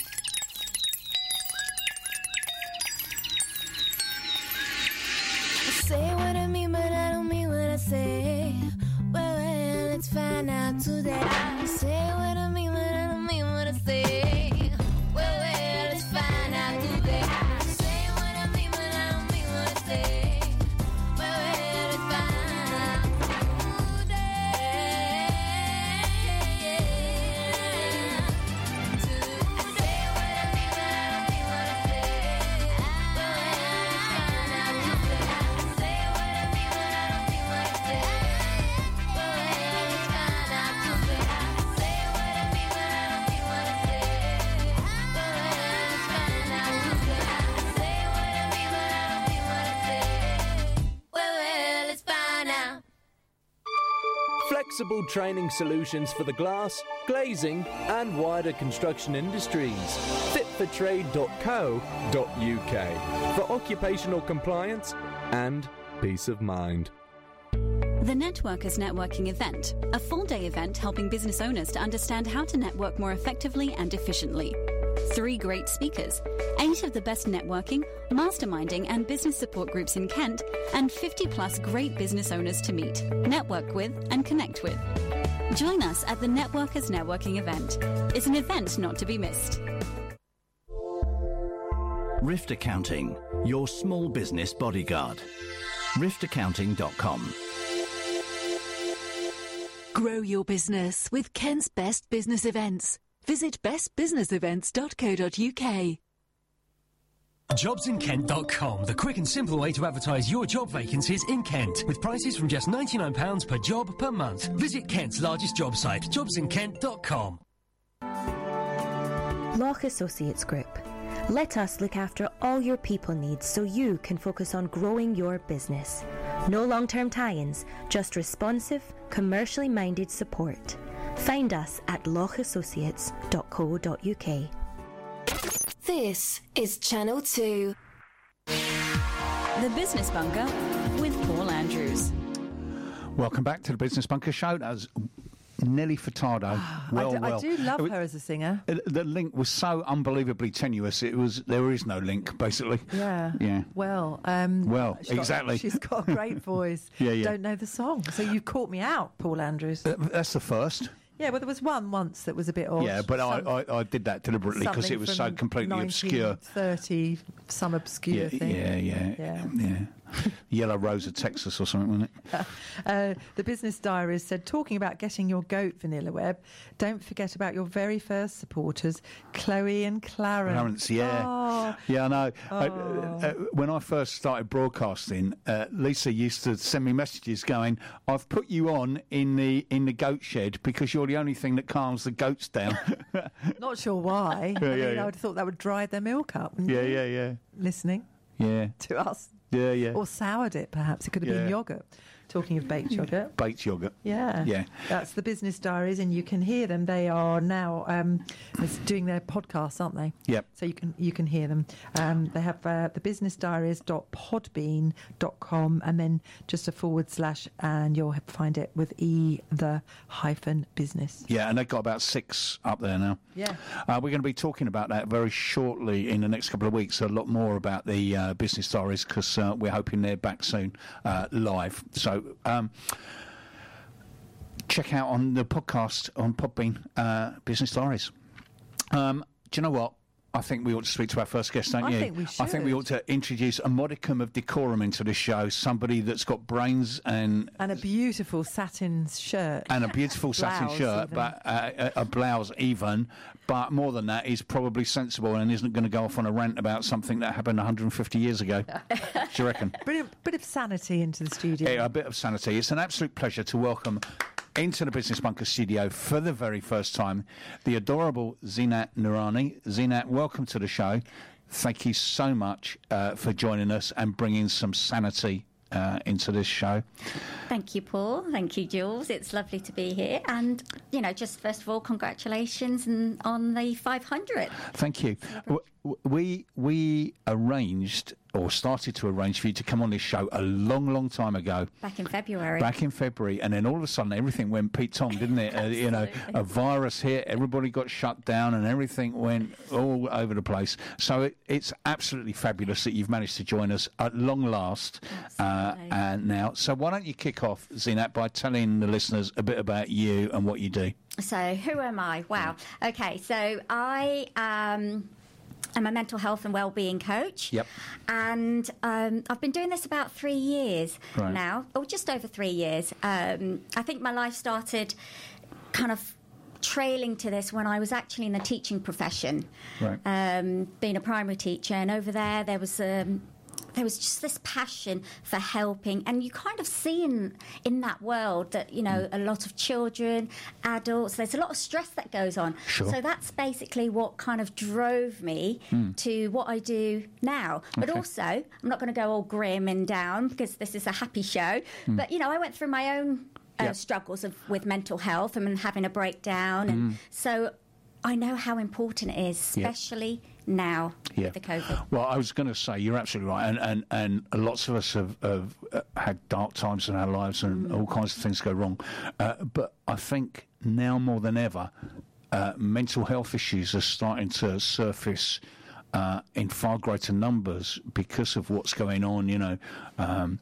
[SPEAKER 6] I say what I mean, but I don't mean what I say. Well, well, let's find out today. I say what I mean, but I don't mean what I say. Well, well, let's find out today. I say what I mean, but I don't mean what I say. Well, well, let's find out today. I say what I mean, but I don't mean what I say. Well, well, let's find out today. I say what I mean, but I don't mean what I say. Well, well, let's find out today. I say what I mean, but I don't mean what I say. Well, well, let's find out today. I say what I mean, but I don't mean what I say. Well, well, let's find out.
[SPEAKER 7] Flexible training solutions for the glass, glazing and wider construction industries. fit for trade dot co dot U K for occupational compliance and peace of mind.
[SPEAKER 2] The Networkers Networking Event, a full-day event helping business owners to understand how to network more effectively and efficiently. Three great speakers, eight of the best networking, masterminding and business support groups in Kent, and fifty plus great business owners to meet, network with and connect with. Join us at the Networkers Networking Event. It's an event not to be missed.
[SPEAKER 8] Rift Accounting, your small business bodyguard. rift accounting dot com.
[SPEAKER 9] Grow your business with Kent's Best Business Events. Visit best business events dot co dot U K.
[SPEAKER 10] jobs in kent dot com, the quick and simple way to advertise your job vacancies in Kent, with prices from just ninety-nine pounds per job per month. Visit Kent's largest job site, jobs in kent dot com.
[SPEAKER 11] Loch Associates Group. Let us look after all your people needs so you can focus on growing your business. No long-term tie-ins, just responsive, commercially minded support. Find us at loch associates dot co dot uk.
[SPEAKER 1] This is Channel two.
[SPEAKER 2] The Business Bunker with Paul Andrews.
[SPEAKER 3] Welcome back to the Business Bunker Show. That's Nelly Furtado. Well,
[SPEAKER 4] I, do,
[SPEAKER 3] well.
[SPEAKER 4] I do love
[SPEAKER 3] It was-
[SPEAKER 4] her as a singer.
[SPEAKER 3] Uh, The link was so unbelievably tenuous. It was there is no link, basically.
[SPEAKER 4] Yeah.
[SPEAKER 3] Yeah.
[SPEAKER 4] Well, um,
[SPEAKER 3] Well,
[SPEAKER 4] she's got-
[SPEAKER 3] exactly.
[SPEAKER 4] she's got a great voice.
[SPEAKER 3] Yeah, yeah.
[SPEAKER 4] Don't know the song, so you caught me out, Paul Andrews.
[SPEAKER 3] Uh, That's the first.
[SPEAKER 4] Yeah, well, there was one once that was a bit odd.
[SPEAKER 3] Yeah, but I,
[SPEAKER 4] Some-
[SPEAKER 3] I, I did that deliberately because
[SPEAKER 4] something
[SPEAKER 3] it was so
[SPEAKER 4] from
[SPEAKER 3] completely obscure.
[SPEAKER 4] nineteen thirty, some obscure
[SPEAKER 3] Yeah,
[SPEAKER 4] thing.
[SPEAKER 3] yeah, yeah,
[SPEAKER 4] Yeah.
[SPEAKER 3] yeah. Yellow Rose of Texas or something, wasn't it?
[SPEAKER 4] Uh, the Business Diaries said, talking about getting your goat, Vanilla Web, don't forget about your very first supporters, Chloe and Clarence.
[SPEAKER 3] Clarence, yeah.
[SPEAKER 4] Oh,
[SPEAKER 3] Yeah, I know.
[SPEAKER 4] Oh.
[SPEAKER 3] I, uh, when I first started broadcasting, uh, Lisa used to send me messages going, "I've put you on in the in the goat shed because you're the only thing that calms the goats down."
[SPEAKER 4] not sure why.
[SPEAKER 3] Yeah,
[SPEAKER 4] I mean,
[SPEAKER 3] yeah,
[SPEAKER 4] I
[SPEAKER 3] yeah.
[SPEAKER 4] would have thought that would dry their milk up. wouldn't
[SPEAKER 3] yeah,
[SPEAKER 4] you?
[SPEAKER 3] yeah, yeah,
[SPEAKER 4] Listening
[SPEAKER 3] yeah,
[SPEAKER 4] to us.
[SPEAKER 3] yeah, yeah.
[SPEAKER 4] Or soured it, perhaps. It could have been
[SPEAKER 3] Yeah.
[SPEAKER 4] yoghurt. Talking of baked yoghurt.
[SPEAKER 3] Baked yogurt.
[SPEAKER 4] Yeah.
[SPEAKER 3] Yeah.
[SPEAKER 4] That's the Business Diaries, and you can hear them. They are now um, doing their podcasts, aren't they?
[SPEAKER 3] Yep.
[SPEAKER 4] So you can you can hear them. Um, they have uh, the business diaries dot podbean dot com and then just a forward slash, and you'll find it with E the hyphen business.
[SPEAKER 3] Yeah, and they've got about six up there now.
[SPEAKER 4] Yeah.
[SPEAKER 3] Uh, we're going to be talking about that very shortly in the next couple of weeks. A lot more about the uh, business diaries because uh, we're hoping they're back soon uh, live. So um, check out on the podcast on Podbean uh, Business Diaries. Um, do you know what? I think we ought to speak to our first guest, don't
[SPEAKER 4] I
[SPEAKER 3] you?
[SPEAKER 4] think we
[SPEAKER 3] I think we
[SPEAKER 4] should.
[SPEAKER 3] ought to introduce a modicum of decorum into this show. Somebody that's got brains and
[SPEAKER 4] And a beautiful satin shirt.
[SPEAKER 3] and a beautiful satin
[SPEAKER 4] Blouse
[SPEAKER 3] shirt,
[SPEAKER 4] even.
[SPEAKER 3] but uh, a, a blouse even. But more than that, he's probably sensible and isn't going to go off on a rant about something that happened one hundred fifty years ago. Do you reckon?
[SPEAKER 4] Bit of, bit of sanity into the studio.
[SPEAKER 3] Yeah, a bit of sanity. It's an absolute pleasure to welcome into the Business Bunker studio for the very first time the adorable Zinat Noorani. Zinat, welcome to the show. Thank you so much uh, for joining us and bringing some sanity uh, into this show.
[SPEAKER 5] Thank you, Paul. Thank you, Jules. It's lovely to be here. And, you know, just first of all, congratulations and on the five hundred.
[SPEAKER 3] Thank you. W- w- We we arranged or started to arrange for you to come on this show a long, long time ago.
[SPEAKER 5] Back in February.
[SPEAKER 3] Back in February, and then all of a sudden everything went Pete Tong, didn't it? uh, you know, a virus hit, everybody got shut down, and everything went all over the place. So it, it's absolutely fabulous that you've managed to join us at long last. Uh,
[SPEAKER 5] Absolutely.
[SPEAKER 3] and now, so why don't you kick off, Zinat, by telling the listeners a bit about you and what you do?
[SPEAKER 5] So, who am I? Wow. Okay, so I um, am a mental health and wellbeing coach.
[SPEAKER 3] Yep.
[SPEAKER 5] And um, I've been doing this about three years
[SPEAKER 3] Right.
[SPEAKER 5] now, or just over three years. Um, I think my life started kind of trailing to this when I was actually in the teaching profession,
[SPEAKER 3] Right.
[SPEAKER 5] um, being a primary teacher. And over there, there was um, there was just this passion for helping, and you kind of see in, in that world that, you know, a lot of children, adults, there's a lot of stress that goes on.
[SPEAKER 3] Sure.
[SPEAKER 5] So that's basically what kind of drove me to what I do now. But
[SPEAKER 3] Okay.
[SPEAKER 5] also, I'm not going to go all grim and down because this is a happy show. But, you know, I went through my own uh,
[SPEAKER 3] Yep.
[SPEAKER 5] struggles of, with mental health and having a breakdown. And so I know how important it is,
[SPEAKER 3] Yep.
[SPEAKER 5] especially now
[SPEAKER 3] Yeah.
[SPEAKER 5] with the COVID.
[SPEAKER 3] Well, I was going to say you're absolutely right, and and, and lots of us have, have uh, had dark times in our lives, and all kinds of things go wrong. Uh, but I think now more than ever, uh, mental health issues are starting to surface. Uh, in far greater numbers because of what's going on, you know, um,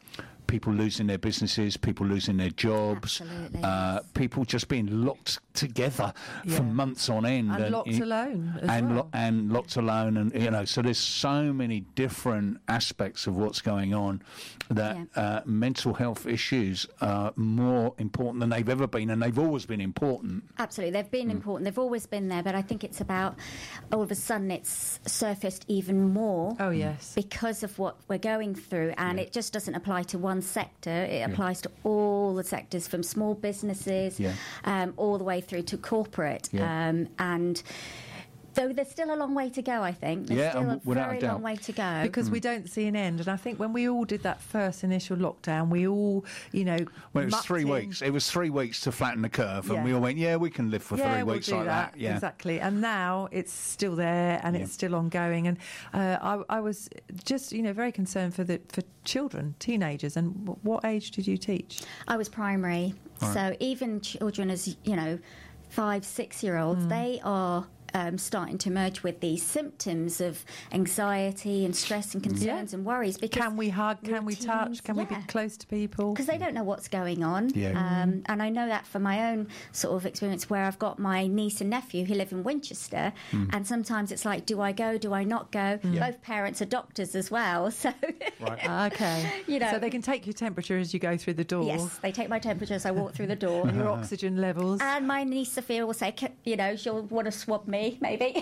[SPEAKER 3] people losing their businesses, people losing their jobs,
[SPEAKER 5] Absolutely,
[SPEAKER 3] uh,
[SPEAKER 5] yes.
[SPEAKER 3] people just being locked together for
[SPEAKER 4] Yeah.
[SPEAKER 3] months on end,
[SPEAKER 4] And locked
[SPEAKER 3] it-
[SPEAKER 4] alone as
[SPEAKER 3] and
[SPEAKER 4] well.
[SPEAKER 3] lo- and locked alone, and you know, so there's so many different aspects of what's going on that
[SPEAKER 5] Yeah.
[SPEAKER 3] uh, mental health issues are more important than they've ever been, and they've always been important.
[SPEAKER 5] Absolutely, they've been important. They've always been there, but I think it's about all of a sudden it's surfaced even more.
[SPEAKER 4] Oh, yes.
[SPEAKER 5] Because of what we're going through, and it just doesn't apply to one sector. It applies to all the sectors, from small businesses
[SPEAKER 3] Yeah.
[SPEAKER 5] um, all the way through to corporate.
[SPEAKER 3] Yeah.
[SPEAKER 5] Um, and though there's still a long way to go, I think. There's
[SPEAKER 3] Yeah,
[SPEAKER 5] still
[SPEAKER 3] and
[SPEAKER 5] a
[SPEAKER 3] w- without a
[SPEAKER 5] very
[SPEAKER 3] doubt.
[SPEAKER 5] long way to go.
[SPEAKER 4] Because
[SPEAKER 3] Mm.
[SPEAKER 4] we don't see an end. And I think when we all did that first initial lockdown, we all, you know,
[SPEAKER 3] Well, it was
[SPEAKER 4] mucked
[SPEAKER 3] three
[SPEAKER 4] in.
[SPEAKER 3] weeks. It was three weeks to flatten the curve, and
[SPEAKER 4] Yeah.
[SPEAKER 3] we all went, "Yeah, we can live for
[SPEAKER 4] yeah,
[SPEAKER 3] three
[SPEAKER 4] we'll
[SPEAKER 3] weeks
[SPEAKER 4] do
[SPEAKER 3] like that." Yeah,
[SPEAKER 4] exactly. And now it's still there and
[SPEAKER 3] Yeah.
[SPEAKER 4] it's still ongoing. And uh, I, I was just, you know, very concerned for the for children, teenagers. And w- what age did you teach?
[SPEAKER 5] I was primary,
[SPEAKER 3] Right.
[SPEAKER 5] so even children as, you know, five, six-year-olds,
[SPEAKER 4] Mm.
[SPEAKER 5] they are um, starting to emerge with these symptoms of anxiety and stress and concerns
[SPEAKER 4] Yeah.
[SPEAKER 5] and worries. Because
[SPEAKER 4] Can we hug? Can we touch?
[SPEAKER 5] routines-
[SPEAKER 4] Can we be
[SPEAKER 5] yeah.
[SPEAKER 4] close to people?
[SPEAKER 5] Because they don't know what's going on.
[SPEAKER 3] Yeah.
[SPEAKER 5] Um, and I know that from my own sort of experience, where I've got my niece and nephew who live in Winchester,
[SPEAKER 3] Mm.
[SPEAKER 5] and sometimes it's like, do I go, do I not go? Both parents are doctors as well, so...
[SPEAKER 4] Okay.
[SPEAKER 5] You know-
[SPEAKER 4] so they can take your temperature as you go through the door.
[SPEAKER 5] Yes, they take my temperature as I walk through the door.
[SPEAKER 4] And your oxygen levels.
[SPEAKER 5] And my niece Sophia will say, "Ca- you know, she'll want to swab me, maybe.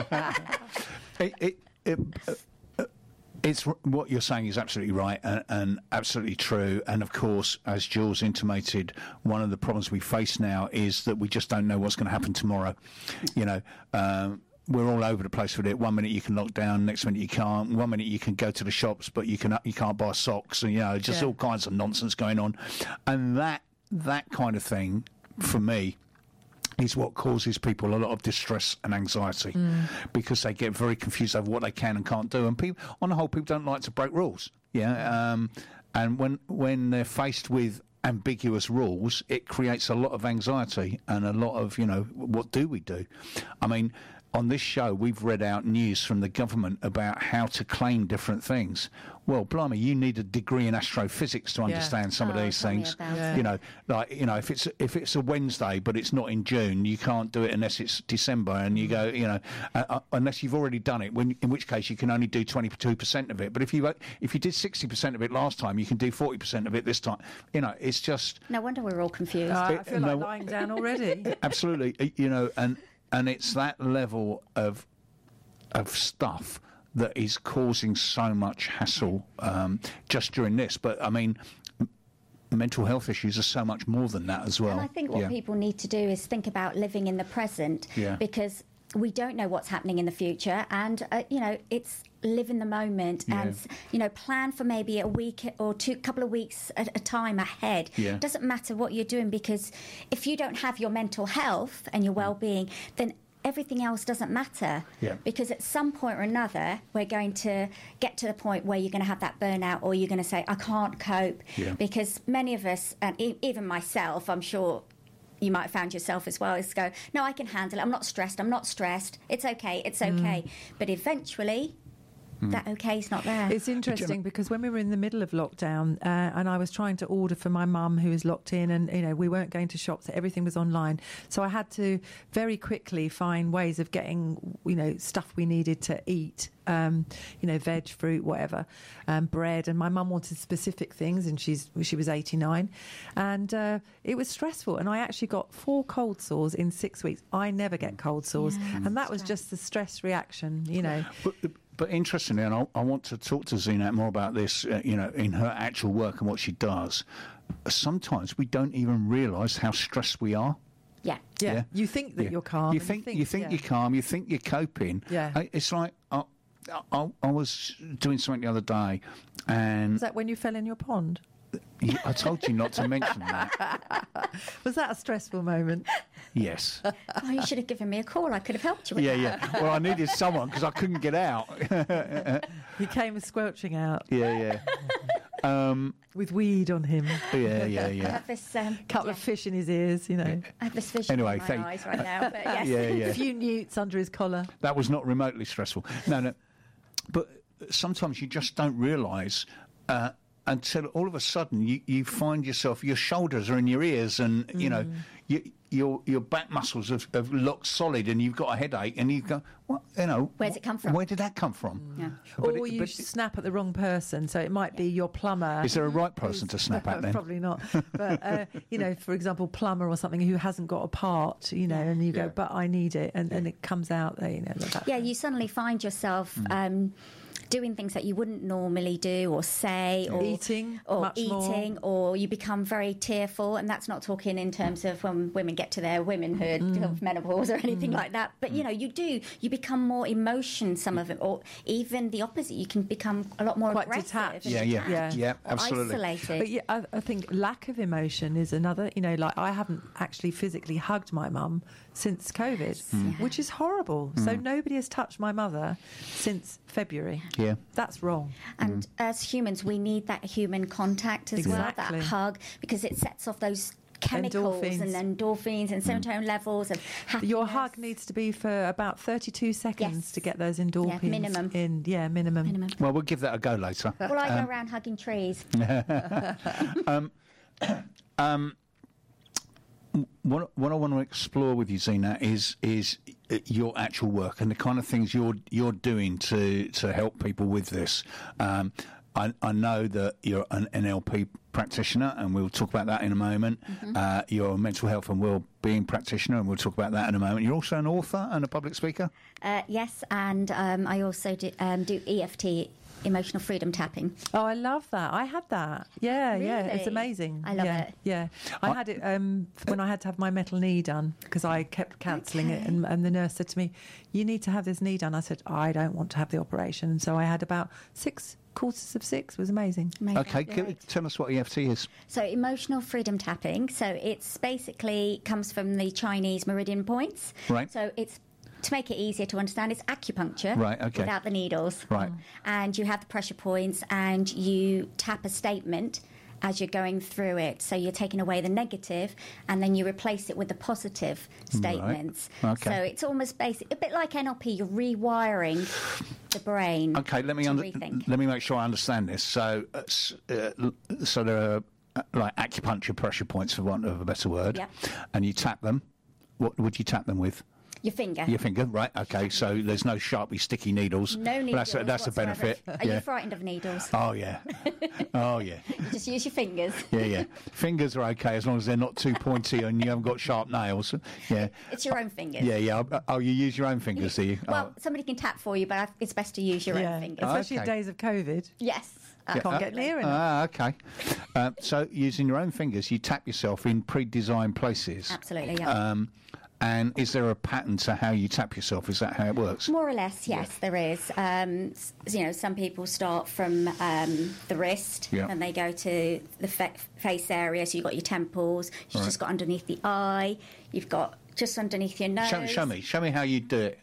[SPEAKER 3] it, it, it, uh, uh, it's what you're saying is absolutely right and, and absolutely true. And of course, as Jules intimated, one of the problems we face now is that we just don't know what's going to happen tomorrow. You know. Um, We're all over the place with it. One minute you can lock down, next minute you can't. One minute you can go to the shops, but you can you can't buy socks, and you know, just
[SPEAKER 4] Yeah.
[SPEAKER 3] all kinds of nonsense going on. And that that kind of thing, for me, is what causes people a lot of distress and anxiety because they get very confused over what they can and can't do. And people, on the whole, people don't like to break rules. Yeah, um, and when when they're faced with ambiguous rules, it creates a lot of anxiety and a lot of, you know, what do we do? I mean, on this show, we've read out news from the government about how to claim different things. Well, blimey, you need a degree in astrophysics to understand some of
[SPEAKER 5] Oh,
[SPEAKER 3] these
[SPEAKER 5] tell me
[SPEAKER 3] things.
[SPEAKER 5] about
[SPEAKER 4] it.
[SPEAKER 3] You know, like, you know, if it's if it's a Wednesday but it's not in June, you can't do it unless it's December, and you go, you know, uh, uh, unless you've already done it. When, in which case, you can only do twenty-two percent of it. But if you if you did sixty percent of it last time, you can do forty percent of it this time. You know, it's just
[SPEAKER 5] No wonder we're all confused.
[SPEAKER 4] Uh, I feel
[SPEAKER 3] no-
[SPEAKER 4] like lying down already.
[SPEAKER 3] absolutely, uh, you know, and and it's that level of of stuff that is causing so much hassle um, just during this. But I mean, m- mental health issues are so much more than that as well.
[SPEAKER 5] And I think what
[SPEAKER 3] Yeah.
[SPEAKER 5] people need to do is think about living in the present,
[SPEAKER 3] Yeah.
[SPEAKER 5] because we don't know what's happening in the future, and uh, you know, it's live in the moment
[SPEAKER 3] Yeah.
[SPEAKER 5] and, you know, plan for maybe a week or two, couple of weeks at a time ahead.
[SPEAKER 3] Yeah.
[SPEAKER 5] It doesn't matter what you're doing, because if you don't have your mental health and your well-being, then everything else doesn't matter.
[SPEAKER 3] Yeah.
[SPEAKER 5] Because at some point or another, we're going to get to the point where you're going to have that burnout, or you're going to say, I can't cope.
[SPEAKER 3] Yeah.
[SPEAKER 5] Because many of us, and e- even myself, I'm sure you might have found yourself as well, is go, no, I can handle it. I'm not stressed. I'm not stressed. It's okay. It's okay. But eventually, that okay's not there.
[SPEAKER 4] It's interesting because when we were in the middle of lockdown, uh, and I was trying to order for my mum who was locked in, and you know we weren't going to shops, so everything was online. So I had to very quickly find ways of getting, you know, stuff we needed to eat. Um, you know, veg, fruit, whatever, um, bread. And my mum wanted specific things, and she's she was eighty-nine, and uh, it was stressful. And I actually got four cold sores in six weeks. I never get cold sores, and that was just the stress reaction. You know.
[SPEAKER 3] But, but interestingly, and I, I want to talk to Zeenat more about this, uh, you know, in her actual work and what she does. Sometimes we don't even realise how stressed we are.
[SPEAKER 5] Yeah.
[SPEAKER 4] Yeah.
[SPEAKER 3] Yeah.
[SPEAKER 4] You think that
[SPEAKER 3] Yeah.
[SPEAKER 4] you're calm.
[SPEAKER 3] You
[SPEAKER 4] and
[SPEAKER 3] think you think
[SPEAKER 4] yeah.
[SPEAKER 3] you're calm. You think you're coping.
[SPEAKER 4] Yeah.
[SPEAKER 3] I- It's like I, I, I was doing something the other day, and
[SPEAKER 4] Was that when you fell in your pond?
[SPEAKER 3] you- I told you not to mention that.
[SPEAKER 4] Was that a stressful moment?
[SPEAKER 3] Yes.
[SPEAKER 5] Oh, you should have given me a call. I could have helped you with
[SPEAKER 3] Yeah,
[SPEAKER 5] that.
[SPEAKER 3] yeah. Well, I needed someone because I couldn't get out.
[SPEAKER 4] He came squelching out
[SPEAKER 3] Yeah, yeah. Um,
[SPEAKER 4] with weed on him.
[SPEAKER 3] yeah, yeah,
[SPEAKER 5] I
[SPEAKER 3] yeah.
[SPEAKER 5] have this, um,
[SPEAKER 4] Couple
[SPEAKER 5] yeah,
[SPEAKER 4] of fish in his ears, you know.
[SPEAKER 5] I have this vision
[SPEAKER 3] Anyway,
[SPEAKER 5] in my
[SPEAKER 3] thank-
[SPEAKER 5] eyes right now. But yes.
[SPEAKER 3] Yeah,
[SPEAKER 4] A
[SPEAKER 3] yeah.
[SPEAKER 4] few newts under his collar.
[SPEAKER 3] That was not remotely stressful. No, no. But sometimes you just don't realise uh, until all of a sudden you, you find yourself, your shoulders are in your ears, and you know you, your your back muscles have, have locked solid, and you've got a headache, and you go, what, you know,
[SPEAKER 5] Where's it come from?
[SPEAKER 3] Where did that come from?
[SPEAKER 5] Yeah.
[SPEAKER 3] But
[SPEAKER 4] or
[SPEAKER 3] it-
[SPEAKER 4] you
[SPEAKER 3] but-
[SPEAKER 4] snap at the wrong person, so it might be your plumber.
[SPEAKER 3] Is there a right person to snap at then?
[SPEAKER 4] Probably not. But, uh, you know, for example, plumber or something who hasn't got a part, you know, and you go,
[SPEAKER 3] Yeah.
[SPEAKER 4] but I need it, and, and it comes out there, you know. That,
[SPEAKER 5] Yeah, you suddenly find yourself um, doing things that you wouldn't normally do or say, or
[SPEAKER 4] Eating
[SPEAKER 5] or
[SPEAKER 4] much more.
[SPEAKER 5] eating, or you become very tearful. And that's not talking in terms of when women get to their womanhood,
[SPEAKER 4] Mm.
[SPEAKER 5] of menopause or anything like that. But you know, you do you become more emotion. Some of it, or even the opposite. You can become a lot more
[SPEAKER 4] Quite
[SPEAKER 5] aggressive.
[SPEAKER 4] detached.
[SPEAKER 5] and
[SPEAKER 3] Yeah, yeah,
[SPEAKER 5] detached
[SPEAKER 3] yeah,
[SPEAKER 5] or
[SPEAKER 3] absolutely.
[SPEAKER 5] isolated.
[SPEAKER 4] But yeah, I, I think lack of emotion is another. You know, like I haven't actually physically hugged my mum since COVID,
[SPEAKER 3] Mm.
[SPEAKER 4] which is horrible. So nobody has touched my mother since February.
[SPEAKER 3] Yeah.
[SPEAKER 4] That's wrong.
[SPEAKER 5] And as humans, we need that human contact as well,
[SPEAKER 4] Exactly.
[SPEAKER 5] that hug, because it sets off those chemicals
[SPEAKER 4] Endorphins.
[SPEAKER 5] and endorphins and serotonin levels of happiness.
[SPEAKER 4] Your hug needs to be for about thirty-two seconds
[SPEAKER 5] Yes.
[SPEAKER 4] to get those endorphins
[SPEAKER 5] minimum.
[SPEAKER 4] in. Yeah, minimum.
[SPEAKER 5] Minimum.
[SPEAKER 3] Well, we'll give that a go later.
[SPEAKER 5] Well, I go around hugging trees.
[SPEAKER 3] What, what I want to explore with you, Zena, is is your actual work and the kind of things you're you're doing to to help people with this. Um, I, I know that you're an N L P practitioner, and we'll talk about that in a moment.
[SPEAKER 5] Mm-hmm.
[SPEAKER 3] Uh, you're a mental health and wellbeing practitioner, and we'll talk about that in a moment. You're also an author and a public speaker.
[SPEAKER 5] Uh, yes, and um, I also do, um, do E F T, emotional freedom tapping.
[SPEAKER 4] Oh, I love that. I had that. Yeah, yeah. It's
[SPEAKER 5] Really?
[SPEAKER 4] amazing.
[SPEAKER 5] I love
[SPEAKER 4] yeah,
[SPEAKER 5] it.
[SPEAKER 4] Yeah. I had it um, when I had to have my metal knee done because I kept cancelling it.
[SPEAKER 5] Okay.
[SPEAKER 4] And, and the nurse said to me, you need to have this knee done. I said, I don't want to have the operation. And so I had about six quarters of six. It was amazing.
[SPEAKER 5] Amazing.
[SPEAKER 3] Okay,
[SPEAKER 5] Yeah.
[SPEAKER 3] give, tell us what E F T is.
[SPEAKER 5] So emotional freedom tapping. So it's basically comes from the Chinese meridian points.
[SPEAKER 3] Right.
[SPEAKER 5] So it's to make it easier to understand, it's acupuncture.
[SPEAKER 3] Right, okay.
[SPEAKER 5] Without the needles.
[SPEAKER 3] Right.
[SPEAKER 5] And you have the pressure points, and you tap a statement as you're going through it. So you're taking away the negative, and then you replace it with the positive statements.
[SPEAKER 3] Okay.
[SPEAKER 5] So it's almost basic, a bit like N L P. You're rewiring the brain.
[SPEAKER 3] Okay, let me
[SPEAKER 5] to
[SPEAKER 3] under,
[SPEAKER 5] rethink.
[SPEAKER 3] let me make sure I understand this. So, uh, s- uh, l- so there are uh, like acupuncture pressure points, for want of a better word,
[SPEAKER 5] Yep.
[SPEAKER 3] and you tap them. What would you tap them with?
[SPEAKER 5] Your finger.
[SPEAKER 3] Your finger, right? Okay, so there's no sharply sticky needles.
[SPEAKER 5] No
[SPEAKER 3] Well,
[SPEAKER 5] needles.
[SPEAKER 3] That's a, that's a
[SPEAKER 5] whatsoever.
[SPEAKER 3] benefit.
[SPEAKER 5] Are
[SPEAKER 3] yeah.
[SPEAKER 5] you frightened of needles?
[SPEAKER 3] Oh yeah. Oh yeah.
[SPEAKER 5] You just use your fingers.
[SPEAKER 3] Yeah, yeah. Fingers are okay as long as they're not too pointy and you haven't got sharp nails. Yeah.
[SPEAKER 5] It's your own fingers.
[SPEAKER 3] Yeah, yeah. Oh, oh, you use your own fingers, do you?
[SPEAKER 5] Well, somebody can tap for you, but I- it's best to use your
[SPEAKER 4] yeah.
[SPEAKER 5] own fingers.
[SPEAKER 4] Especially
[SPEAKER 3] Okay.
[SPEAKER 4] in days of COVID.
[SPEAKER 5] Yes.
[SPEAKER 4] I can't get near enough.
[SPEAKER 3] Ah, okay. Uh, so using your own fingers, you tap yourself in pre-designed places.
[SPEAKER 5] Absolutely, yeah.
[SPEAKER 3] Um, and is there a pattern to how you tap yourself? Is that how it works?
[SPEAKER 5] More or less, yes, there is. Um, s- you know, some people start from um, the wrist,
[SPEAKER 3] Yeah.
[SPEAKER 5] and they go to the fa- face area. So you've got your temples, you've
[SPEAKER 3] Right.
[SPEAKER 5] just got underneath the eye, you've got just underneath your nose.
[SPEAKER 3] Show, show me. Show me how you do it.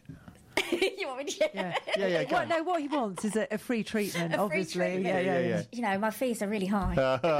[SPEAKER 5] You want me to-
[SPEAKER 4] Yeah.
[SPEAKER 3] Yeah, yeah, go
[SPEAKER 4] What,
[SPEAKER 3] on.
[SPEAKER 4] no, what he wants is a, a free treatment,
[SPEAKER 5] A free
[SPEAKER 4] obviously.
[SPEAKER 5] treatment.
[SPEAKER 4] Yeah, yeah,
[SPEAKER 3] Yeah,
[SPEAKER 4] yeah.
[SPEAKER 3] yeah.
[SPEAKER 5] You know, my fees are really high.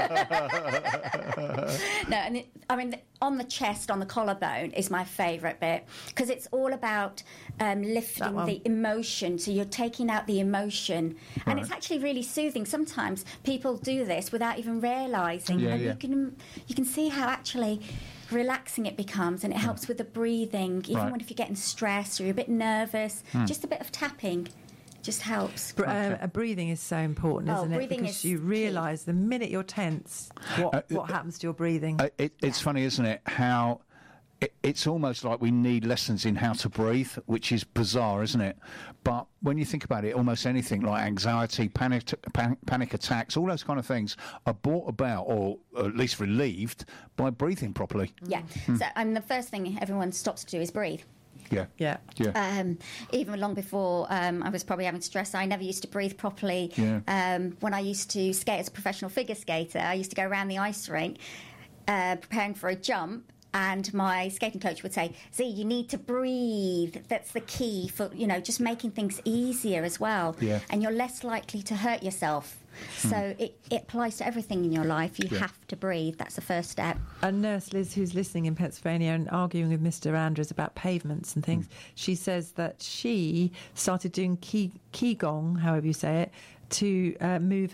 [SPEAKER 5] No, and it, I mean, on the chest, on the collarbone, is my favourite bit because it's all about um, lifting
[SPEAKER 4] one.
[SPEAKER 5] the emotion. So you're taking out the emotion, and
[SPEAKER 3] Right.
[SPEAKER 5] it's actually really soothing. Sometimes people do this without even realising,
[SPEAKER 3] Yeah,
[SPEAKER 5] and
[SPEAKER 3] yeah.
[SPEAKER 5] you can you can see how actually relaxing it becomes, and it helps with the breathing. Even
[SPEAKER 3] Right.
[SPEAKER 5] when if you're getting stressed or you're a bit nervous, just a bit of tapping just helps.
[SPEAKER 4] Br- uh, uh, breathing is so important,
[SPEAKER 5] Oh,
[SPEAKER 4] isn't it?
[SPEAKER 5] breathing
[SPEAKER 4] Because
[SPEAKER 5] is
[SPEAKER 4] you
[SPEAKER 5] key.
[SPEAKER 4] realise the minute you're tense, what
[SPEAKER 3] Uh,
[SPEAKER 4] what happens to your breathing.
[SPEAKER 3] Uh, it, it's funny, isn't it? How it, it's almost like we need lessons in how to breathe, which is bizarre, isn't it? But when you think about it, almost anything like anxiety, panic, panic, panic attacks, all those kind of things are brought about, or at least relieved, by breathing properly.
[SPEAKER 5] Yeah.
[SPEAKER 3] Hmm.
[SPEAKER 5] So, and the first thing everyone stops to do is breathe.
[SPEAKER 3] Yeah.
[SPEAKER 4] yeah.
[SPEAKER 3] Yeah.
[SPEAKER 5] Um, even long before um, I was probably having stress, I never used to breathe properly.
[SPEAKER 3] Yeah.
[SPEAKER 5] Um, when I used to skate as a professional figure skater, I used to go around the ice rink uh, preparing for a jump. And my skating coach would say, Z, you need to breathe. That's the key for, you know, just making things easier as well.
[SPEAKER 3] Yeah.
[SPEAKER 5] And you're less likely to hurt yourself. So it, it applies to everything in your life. You
[SPEAKER 3] Yeah.
[SPEAKER 5] have to breathe. That's the first step.
[SPEAKER 4] And Nurse Liz, who's listening in Pennsylvania and arguing with Mister Andrews about pavements and things, she says that she started doing qi, qigong, however you say it, to uh, move her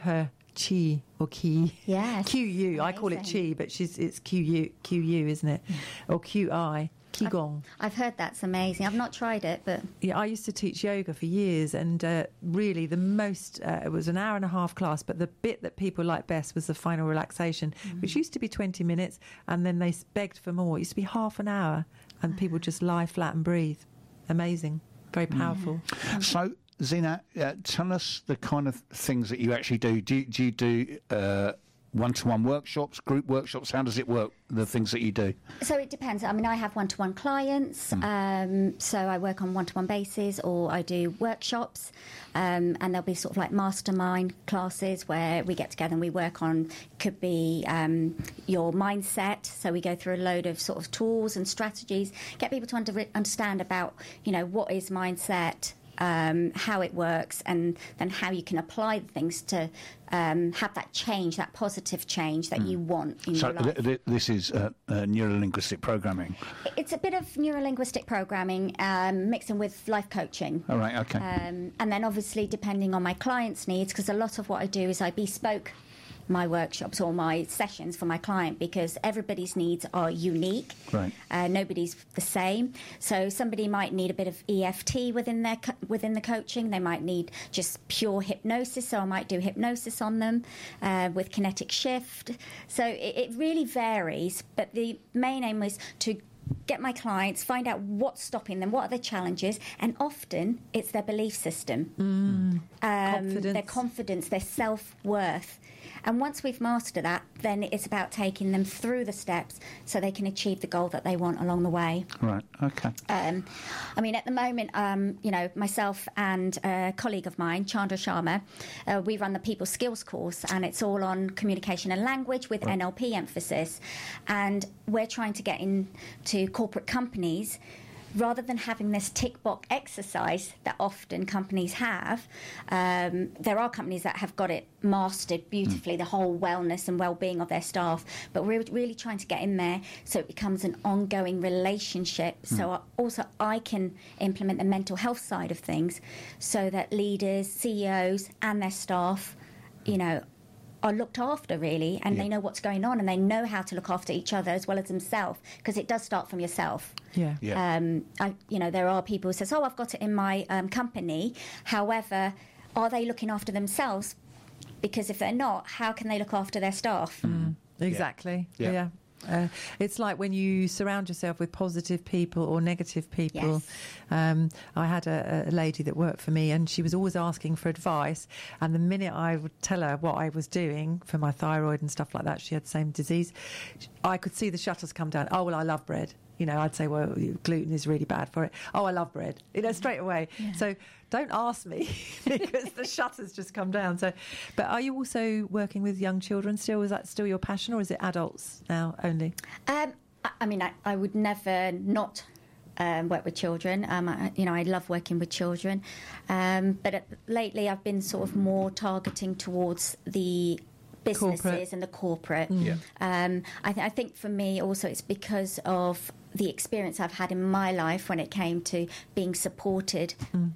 [SPEAKER 4] Chi or Ki.
[SPEAKER 5] Yes.
[SPEAKER 4] Q U. I call it Chi, but she's it's Q U, Q U, isn't it? Or Q I. Qigong.
[SPEAKER 5] I've heard that's amazing. I've not tried it, but
[SPEAKER 4] Yeah, I used to teach yoga for years, and uh, really the most, uh, it was an hour and a half class, but the bit that people liked best was the final relaxation,
[SPEAKER 5] Mm.
[SPEAKER 4] which used to be twenty minutes, and then they s- begged for more. It used to be half an hour, and people just lie flat and breathe. Amazing. Very powerful.
[SPEAKER 3] So, Zina, uh, tell us the kind of things that you actually do. Do, you- do you do uh, one-to-one workshops, group workshops? How does it work, the things that you do?
[SPEAKER 5] so it depends. I mean, I have one-to-one clients, um, so I work on one-to-one basis, or I do workshops, um, and there'll be sort of like mastermind classes where we get together and we work on, could be um, your mindset. So we go through a load of sort of tools and strategies, get people to under- understand about, you know, what is mindset, um, how it works, and then how you can apply the things to um, have that change, that positive change that you want in
[SPEAKER 3] So,
[SPEAKER 5] your life.
[SPEAKER 3] th- th- this is uh, uh, neuro-linguistic programming.
[SPEAKER 5] It's a bit of neuro-linguistic programming um, mixing with life coaching.
[SPEAKER 3] All right, okay.
[SPEAKER 5] Um, and then obviously depending on my clients' needs, because a lot of what I do is I bespoke my workshops or my sessions for my client, because everybody's needs are unique.
[SPEAKER 3] Right.
[SPEAKER 5] Uh, nobody's the same. So somebody might need a bit of E F T within their co- within the coaching. They might need just pure hypnosis. So I might do hypnosis on them uh, with kinetic shift. So it, it really varies. But the main aim is to get my clients, find out what's stopping them, what are their challenges, and often it's their belief system, um,
[SPEAKER 4] Confidence.
[SPEAKER 5] their confidence, their self-worth. And once we've mastered that, then it's about taking them through the steps so they can achieve the goal that they want along the way.
[SPEAKER 3] Right, okay.
[SPEAKER 5] Um, I mean, at the moment, um, you know, myself and a colleague of mine, Chandra Sharma, uh, we run the People Skills course, and it's all on communication and language with N L P emphasis. And we're trying to get into corporate companies. Rather than having this tick box exercise that often companies have, um, there are companies that have got it mastered beautifully, the whole wellness and well-being of their staff. But we're really trying to get in there so it becomes an ongoing relationship. So I, also I can implement the mental health side of things, so that leaders, C E Os, and their staff, you know, are looked after, really, and
[SPEAKER 3] Yeah.
[SPEAKER 5] they know what's going on, and they know how to look after each other as well as themselves, because it does start from yourself.
[SPEAKER 4] Yeah.
[SPEAKER 3] Yeah.
[SPEAKER 5] Um, I, you know, there are people who says, "Oh, I've got it in my um, company." However, are they looking after themselves? Because if they're not, how can they look after their staff?
[SPEAKER 4] Exactly.
[SPEAKER 3] Yeah.
[SPEAKER 4] Yeah. Uh, it's like when you surround yourself with positive people or negative people.
[SPEAKER 5] Yes.
[SPEAKER 4] Um, I had a, a lady that worked for me, and she was always asking for advice. And the minute I would tell her what I was doing for my thyroid and stuff like that, she had the same disease, I could see the shutters come down. Oh, well, I love bread. You know, I'd say, well, gluten is really bad for it. Oh, I love bread. You know, straight away. So don't ask me because the shutters just come down. So, but are you also working with young children still? Is that still your passion, or is it adults now only?
[SPEAKER 5] Um, I, I mean, I, I would never not um, work with children. Um, I, you know, I love working with children. Um, but uh, lately, I've been sort of more targeting towards the businesses
[SPEAKER 4] Corporate.
[SPEAKER 5] and the corporate.
[SPEAKER 3] Yeah.
[SPEAKER 5] Um, I, th- I think for me also it's because of the experience I've had in my life when it came to being supported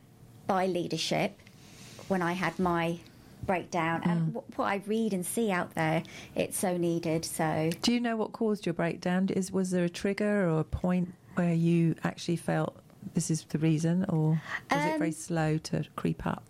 [SPEAKER 5] by leadership when I had my breakdown, and w- what I read and see out there, it's so needed. So
[SPEAKER 4] Do you know what caused your breakdown? Is was there a trigger or a point where you actually felt this is the reason, or was it
[SPEAKER 5] Um,
[SPEAKER 4] very slow to creep up?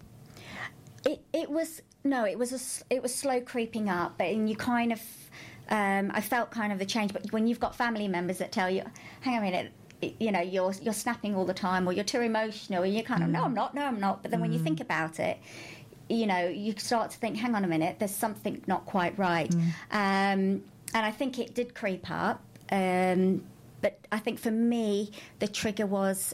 [SPEAKER 5] It it was no, it was a s it was slow creeping up, but and you kind of, um, I felt kind of the change. But when you've got family members that tell you, "Hang on a minute," you know, you're you're snapping all the time, or you're too emotional, and you kind of, "No, I'm not. No, I'm not." But then when you think about it, you know, you start to think, "Hang on a minute, there's something not quite right." Um, and I think it did creep up. Um, but I think for me, the trigger was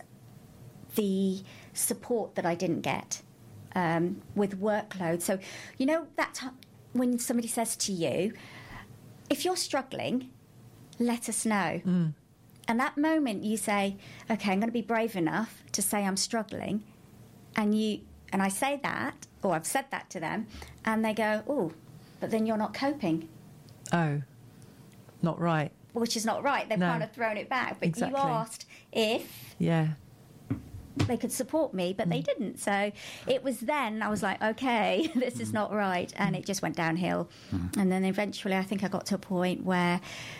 [SPEAKER 5] the support that I didn't get. Um, with workload. So, you know, that t- when somebody says to you, if you're struggling, let us know. And that moment you say, okay, I'm going to be brave enough to say I'm struggling. And you, and I say that, or I've said that to them, and they go, oh, but then you're not coping,
[SPEAKER 4] Oh, not right.
[SPEAKER 5] which is not right. They've
[SPEAKER 4] No.
[SPEAKER 5] kind of thrown it back. But
[SPEAKER 4] Exactly.
[SPEAKER 5] you asked if,
[SPEAKER 4] Yeah.
[SPEAKER 5] they could support me, but they didn't. So it was then I was like, okay, this is not right, and it just went downhill. And then eventually, I think I got to a point where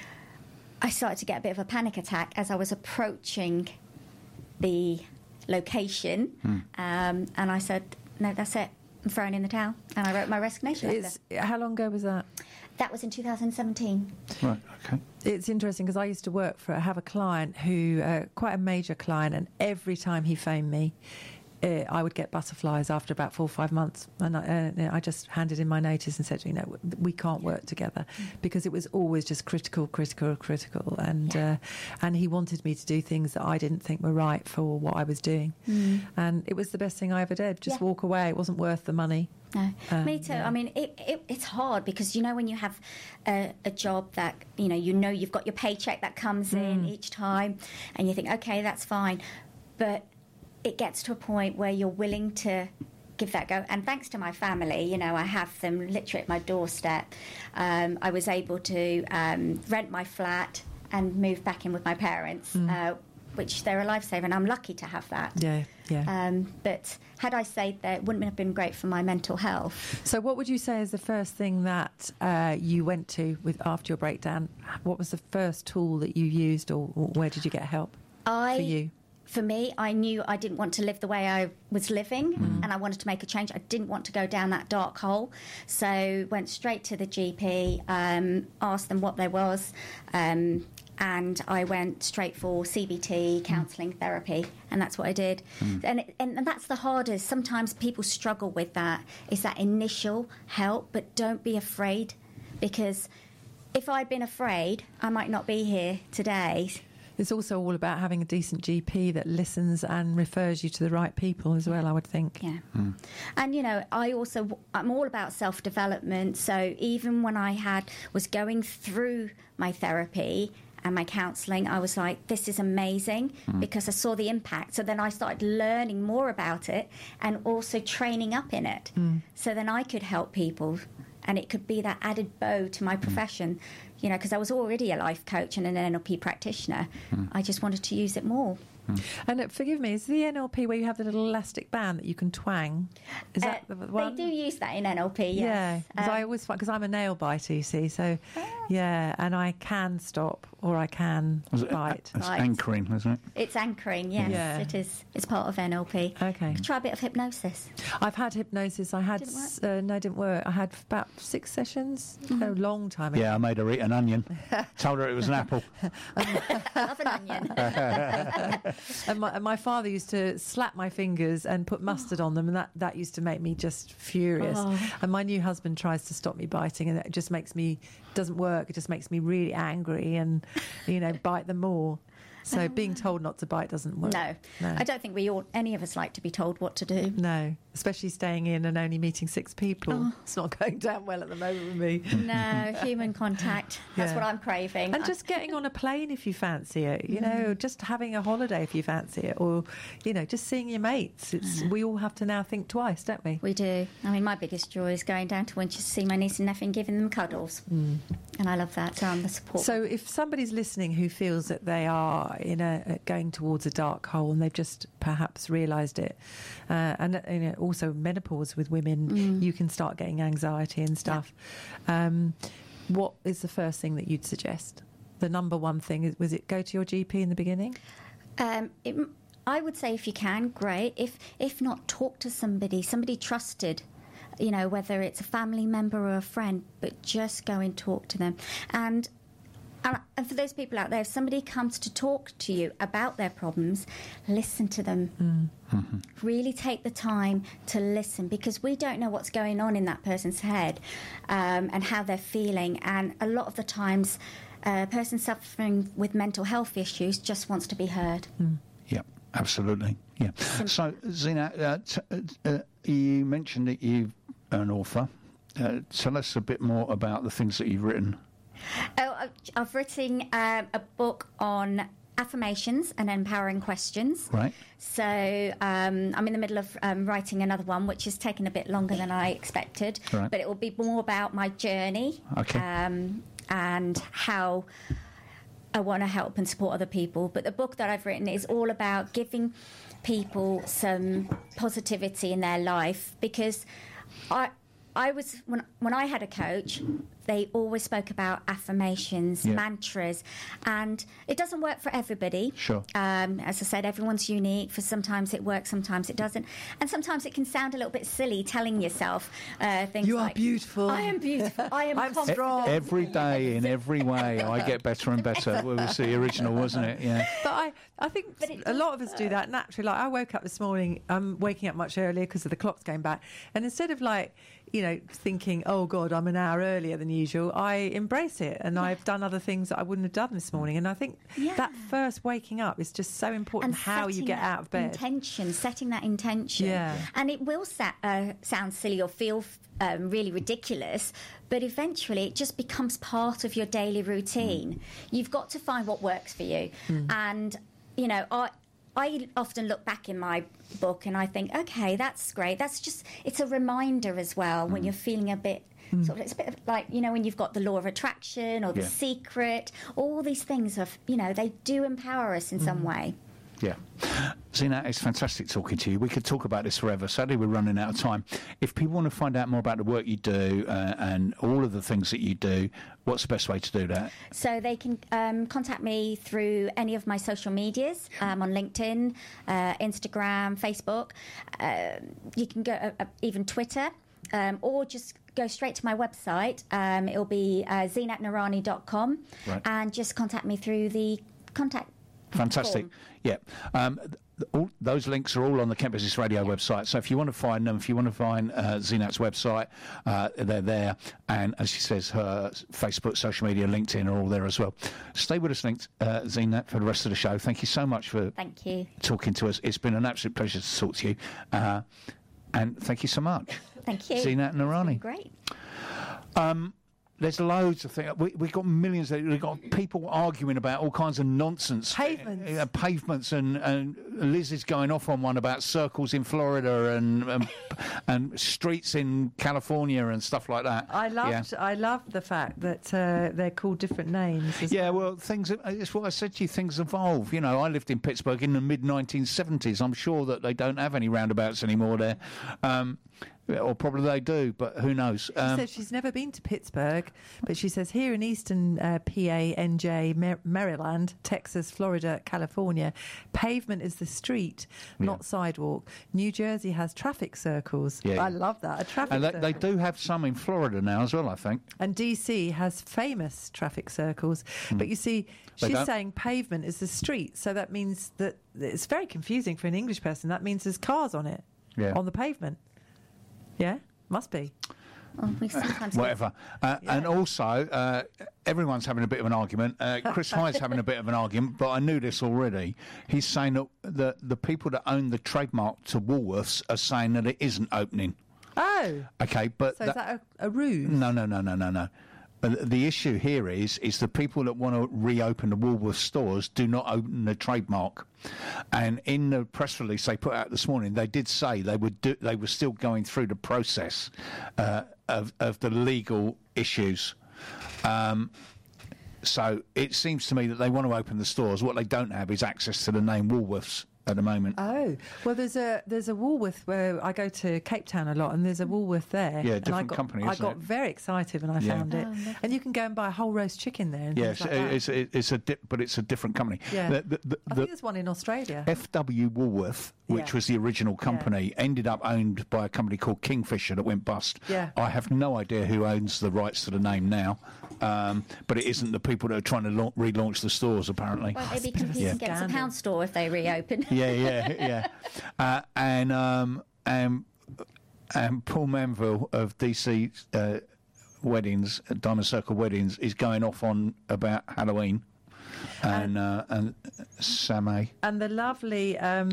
[SPEAKER 5] I started to get a bit of a panic attack as I was approaching the location, um, and I said, no, that's it. I'm throwing in the towel, and I wrote my resignation letter.
[SPEAKER 4] It's, how long ago was that?
[SPEAKER 5] That was in two thousand seventeen.
[SPEAKER 3] Right, okay.
[SPEAKER 4] It's interesting because I used to work for, have a client who, uh, quite a major client, and every time he phoned me, uh, I would get butterflies after about four or five months. And I, uh, I just handed in my notice and said, you know, we can't work together, because it was always just critical, critical, critical. And uh, and he wanted me to do things that I didn't think were right for what I was doing.
[SPEAKER 5] Mm.
[SPEAKER 4] And it was the best thing I ever did. Just
[SPEAKER 5] Yeah.
[SPEAKER 4] walk away. It wasn't worth the money.
[SPEAKER 5] No,
[SPEAKER 4] Um,
[SPEAKER 5] me too.
[SPEAKER 4] yeah.
[SPEAKER 5] I mean, it, it, it's hard because, you know, when you have a, a job that, you know, you know you've got your paycheck that comes in each time, and you think, okay, that's fine. But it gets to a point where you're willing to give that go. And thanks to my family, you know, I have them literally at my doorstep. Um, I was able to um, rent my flat and move back in with my parents, uh, which they're a lifesaver, and I'm lucky to have that.
[SPEAKER 4] Yeah, yeah.
[SPEAKER 5] Um, but had I stayed there, it wouldn't have been great for my mental health.
[SPEAKER 4] So what would you say is the first thing that uh, you went to with after your breakdown? What was the first tool that you used, or, or where did you get help
[SPEAKER 5] I,
[SPEAKER 4] for you?
[SPEAKER 5] For me, I knew I didn't want to live the way I was living, and I wanted to make a change. I didn't want to go down that dark hole. So went straight to the G P, um, asked them what there was, um, and I went straight for C B T, counselling, therapy, and that's what I did. And, it, and and that's the hardest. Sometimes people struggle with that, is that initial help, but don't be afraid, because if I'd been afraid, I might not be here today.
[SPEAKER 4] It's also all about having a decent G P that listens and refers you to the right people as well, I would think.
[SPEAKER 5] Yeah. And, you know, I also, I'm all about self-development. So even when I had, was going through my therapy and my counselling, I was like, this is amazing, because I saw the impact. So then I started learning more about it and also training up in it. So then I could help people, and it could be that added bow to my profession, you know, because I was already a life coach and an N L P practitioner. I just wanted to use it more.
[SPEAKER 4] And uh, forgive me, is the N L P where you have the little elastic band that you can twang? Is that
[SPEAKER 5] Uh,
[SPEAKER 4] the one?
[SPEAKER 5] They do use that in N L P, yes.
[SPEAKER 4] Yeah, because I
[SPEAKER 5] Um,
[SPEAKER 4] always find, because I'm a nail biter, you see, so yeah, and I can stop or I can
[SPEAKER 3] Was it-
[SPEAKER 4] bite.
[SPEAKER 3] It's
[SPEAKER 5] Right.
[SPEAKER 3] anchoring, isn't it?
[SPEAKER 5] It's anchoring, yes,
[SPEAKER 4] Yeah.
[SPEAKER 5] it is. It's part of N L P.
[SPEAKER 4] Okay.
[SPEAKER 5] Try a bit of hypnosis.
[SPEAKER 4] I've had hypnosis. I had
[SPEAKER 5] Didn't work?
[SPEAKER 4] s- uh, no, it didn't work. I had about six sessions a long time ago.
[SPEAKER 3] Yeah, I made her eat an onion. Told her it was an apple.
[SPEAKER 5] Love an onion.
[SPEAKER 4] And my, and my father used to slap my fingers and put mustard on them, and that, that used to make me just furious.
[SPEAKER 5] Oh.
[SPEAKER 4] And my new husband tries to stop me biting, and it just makes me, doesn't work. It just makes me really angry and, you know, bite them more. So being told not to bite doesn't work.
[SPEAKER 5] No.
[SPEAKER 4] No.
[SPEAKER 5] I don't think we all, any of us like to be told what to do.
[SPEAKER 4] No, especially staying in and only meeting six people.
[SPEAKER 5] Oh.
[SPEAKER 4] It's not going down well at the moment with me.
[SPEAKER 5] No, human contact. That's
[SPEAKER 4] Yeah.
[SPEAKER 5] what I'm craving.
[SPEAKER 4] And just getting on a plane if you fancy it, you know, just having a holiday if you fancy it, or, you know, just seeing your mates. It's we all have to now think twice, don't we?
[SPEAKER 5] We do. I mean, my biggest joy is going down to Winchester to see my niece and nephew and giving them cuddles. And I love that. So I'm the support.
[SPEAKER 4] So if somebody's listening who feels that they are in a going towards a dark hole and they've just perhaps realised it, uh, and you know, also menopause with women, you can start getting anxiety and stuff. Um, what is the first thing that you'd suggest? The number one thing is, was it go to your G P in the beginning?
[SPEAKER 5] Um, it, I would say if you can, great. If if not, talk to somebody, somebody trusted. You know, whether it's a family member or a friend, but just go and talk to them. And and, and for those people out there, if somebody comes to talk to you about their problems, listen to them. Really take the time to listen, because we don't know what's going on in that person's head um, and how they're feeling. And a lot of the times, a person suffering with mental health issues just wants to be heard.
[SPEAKER 3] Yeah, absolutely. Yeah. So, Zina, uh, t- uh, uh, you mentioned that you're an author. Uh, tell us a bit more about the things that you've written.
[SPEAKER 5] Oh, I've- I've written um, a book on affirmations and empowering questions.
[SPEAKER 3] Right.
[SPEAKER 5] So um, I'm in the middle of um, writing another one, which has taken a bit longer than I expected.
[SPEAKER 3] Right.
[SPEAKER 5] But it will be more about my journey
[SPEAKER 3] Okay.
[SPEAKER 5] um, and how I want to help and support other people. But the book that I've written is all about giving people some positivity in their life, because I I was when when I had a coach, they always spoke about affirmations,
[SPEAKER 3] Yeah.
[SPEAKER 5] mantras, and it doesn't work for everybody.
[SPEAKER 3] Sure.
[SPEAKER 5] Um, as I said, everyone's unique. For sometimes it works, sometimes it doesn't, and sometimes it can sound a little bit silly telling yourself uh, things
[SPEAKER 4] You are
[SPEAKER 5] like,
[SPEAKER 4] beautiful.
[SPEAKER 5] I am beautiful. I am
[SPEAKER 4] I'm
[SPEAKER 5] confident.
[SPEAKER 4] strong.
[SPEAKER 3] Every day, in every way, I get better and better. Well, it was the original, wasn't it? Yeah.
[SPEAKER 4] But I, I think a lot of us do that naturally. Like I woke up this morning, I'm waking up much earlier because of the clocks going back. And instead of like, you know, thinking, oh God, I'm an hour earlier than usual, I embrace it. And I've done other things that I wouldn't have done this morning. And I think
[SPEAKER 5] Yeah.
[SPEAKER 4] that first waking up is just so important,
[SPEAKER 5] And
[SPEAKER 4] how you
[SPEAKER 5] setting
[SPEAKER 4] get
[SPEAKER 5] that
[SPEAKER 4] out of bed.
[SPEAKER 5] Intention, setting that intention.
[SPEAKER 4] Yeah.
[SPEAKER 5] And it will sa- uh, sound silly or feel um, really ridiculous, but eventually it just becomes part of your daily routine. You've got to find what works for you. And, you know, I... I often look back in my book and I think, okay, that's great. That's just, it's a reminder as well when you're feeling a bit, sort of, it's a bit of like, you know, when you've got the law of attraction or the
[SPEAKER 3] Yeah.
[SPEAKER 5] secret, all these things of, you know, they do empower us in some way.
[SPEAKER 3] Yeah. Zina, it's fantastic talking to you. We could talk about this forever. Sadly, we're running out of time. If people want to find out more about the work you do uh, and all of the things that you do, what's the best way to do that?
[SPEAKER 5] So they can um, contact me through any of my social medias, um, on LinkedIn, uh, Instagram, Facebook. Uh, you can go uh, uh, even Twitter, um, or just go straight to my website. Um, it'll be uh, zinat narani dot com,
[SPEAKER 3] Right.
[SPEAKER 5] and just contact me through the contact.
[SPEAKER 3] Fantastic.
[SPEAKER 5] form.
[SPEAKER 3] Yeah. Um, th- all, those links are all on the Kent Business Radio website. So if you want to find them, if you want to find uh, Zinat's website, uh, they're there. And as she says, her Facebook, social media, LinkedIn are all there as well. Stay with us, linked, uh, Zinat, for the rest of the show. Thank you so much for
[SPEAKER 5] Thank you.
[SPEAKER 3] talking to us. It's been an absolute pleasure to talk to you. Uh, and thank you so much.
[SPEAKER 5] Thank you.
[SPEAKER 3] Zinat Narani.
[SPEAKER 5] Great.
[SPEAKER 3] Um, there's loads of things. We, we've got millions. Of, we've got people arguing about all kinds of nonsense.
[SPEAKER 4] Pavements.
[SPEAKER 3] Uh, pavements, and, and Liz is going off on one about circles in Florida and and, and streets in California and stuff like that.
[SPEAKER 4] I loved,
[SPEAKER 3] Yeah.
[SPEAKER 4] I loved the fact that uh, they're called different names. as
[SPEAKER 3] Yeah, well, things. It's what I said to you. Things evolve. You know, I lived in Pittsburgh in the mid nineteen seventies. I'm sure that they don't have any roundabouts anymore there, um, or probably they do, but who knows?
[SPEAKER 4] She
[SPEAKER 3] Um,
[SPEAKER 4] said she's never been to Pittsburgh, but she says here in Eastern uh, P A, N J, Mar- Maryland, Texas, Florida, California, pavement is the street, not sidewalk. New Jersey has traffic circles.
[SPEAKER 3] Yeah,
[SPEAKER 4] I
[SPEAKER 3] yeah.
[SPEAKER 4] love that. A traffic
[SPEAKER 3] and they,
[SPEAKER 4] circle.
[SPEAKER 3] they do have some in Florida now as well, I think.
[SPEAKER 4] And D C has famous traffic circles. But you see,
[SPEAKER 3] They
[SPEAKER 4] she's
[SPEAKER 3] don't-
[SPEAKER 4] saying pavement is the street. So that means that it's very confusing for an English person. That means there's cars on it,
[SPEAKER 3] Yeah.
[SPEAKER 4] on the pavement. Yeah, must be.
[SPEAKER 5] Well, we sometimes
[SPEAKER 3] Whatever. Uh, And also, uh, everyone's having a bit of an argument. Uh, Chris Hyde's having a bit of an argument, but I knew this already. He's saying that the, the people that own the trademark to Woolworths are saying that it isn't opening.
[SPEAKER 4] Oh,
[SPEAKER 3] Okay, but
[SPEAKER 4] so is that a, a ruse?
[SPEAKER 3] no, no, no, no, no, no. Uh, The issue here is is the people that want to reopen the Woolworths stores do not own the trademark. And in the press release they put out this morning, they did say they would do, they were still going through the process uh, of of the legal issues. Um, so it seems to me that they want to open the stores. What they don't have is access to the name Woolworths at the moment.
[SPEAKER 4] Oh, well, there's a there's a Woolworth where I go to Cape Town a lot, and there's a Woolworth there.
[SPEAKER 3] Yeah,
[SPEAKER 4] and I
[SPEAKER 3] different
[SPEAKER 4] got,
[SPEAKER 3] company,
[SPEAKER 4] I
[SPEAKER 3] isn't
[SPEAKER 4] got
[SPEAKER 3] it?
[SPEAKER 4] very excited when I
[SPEAKER 3] Yeah.
[SPEAKER 4] found it, and you can go and buy a whole roast chicken there. And
[SPEAKER 3] Yes,
[SPEAKER 4] things like that.
[SPEAKER 3] it's it's it's a di- but it's a different company.
[SPEAKER 4] Yeah.
[SPEAKER 3] The- the- the-
[SPEAKER 4] I
[SPEAKER 3] the-
[SPEAKER 4] think there's one in Australia.
[SPEAKER 3] F W Woolworth, which
[SPEAKER 4] Yeah.
[SPEAKER 3] was the original company, ended up owned by a company called Kingfisher that went bust.
[SPEAKER 4] Yeah.
[SPEAKER 3] I have no idea who owns the rights to the name now, um, but it isn't the people that are trying to la- relaunch the stores, apparently.
[SPEAKER 5] Won't they be
[SPEAKER 4] bit of a
[SPEAKER 5] competing against a
[SPEAKER 4] scandal.
[SPEAKER 5] pound store if they reopen?
[SPEAKER 3] Yeah, yeah, yeah. Uh, and, um, and, and Paul Manville of D C uh, Weddings, Diamond Circle Weddings, is going off on about Halloween. And, uh, and Samay.
[SPEAKER 4] And the lovely um,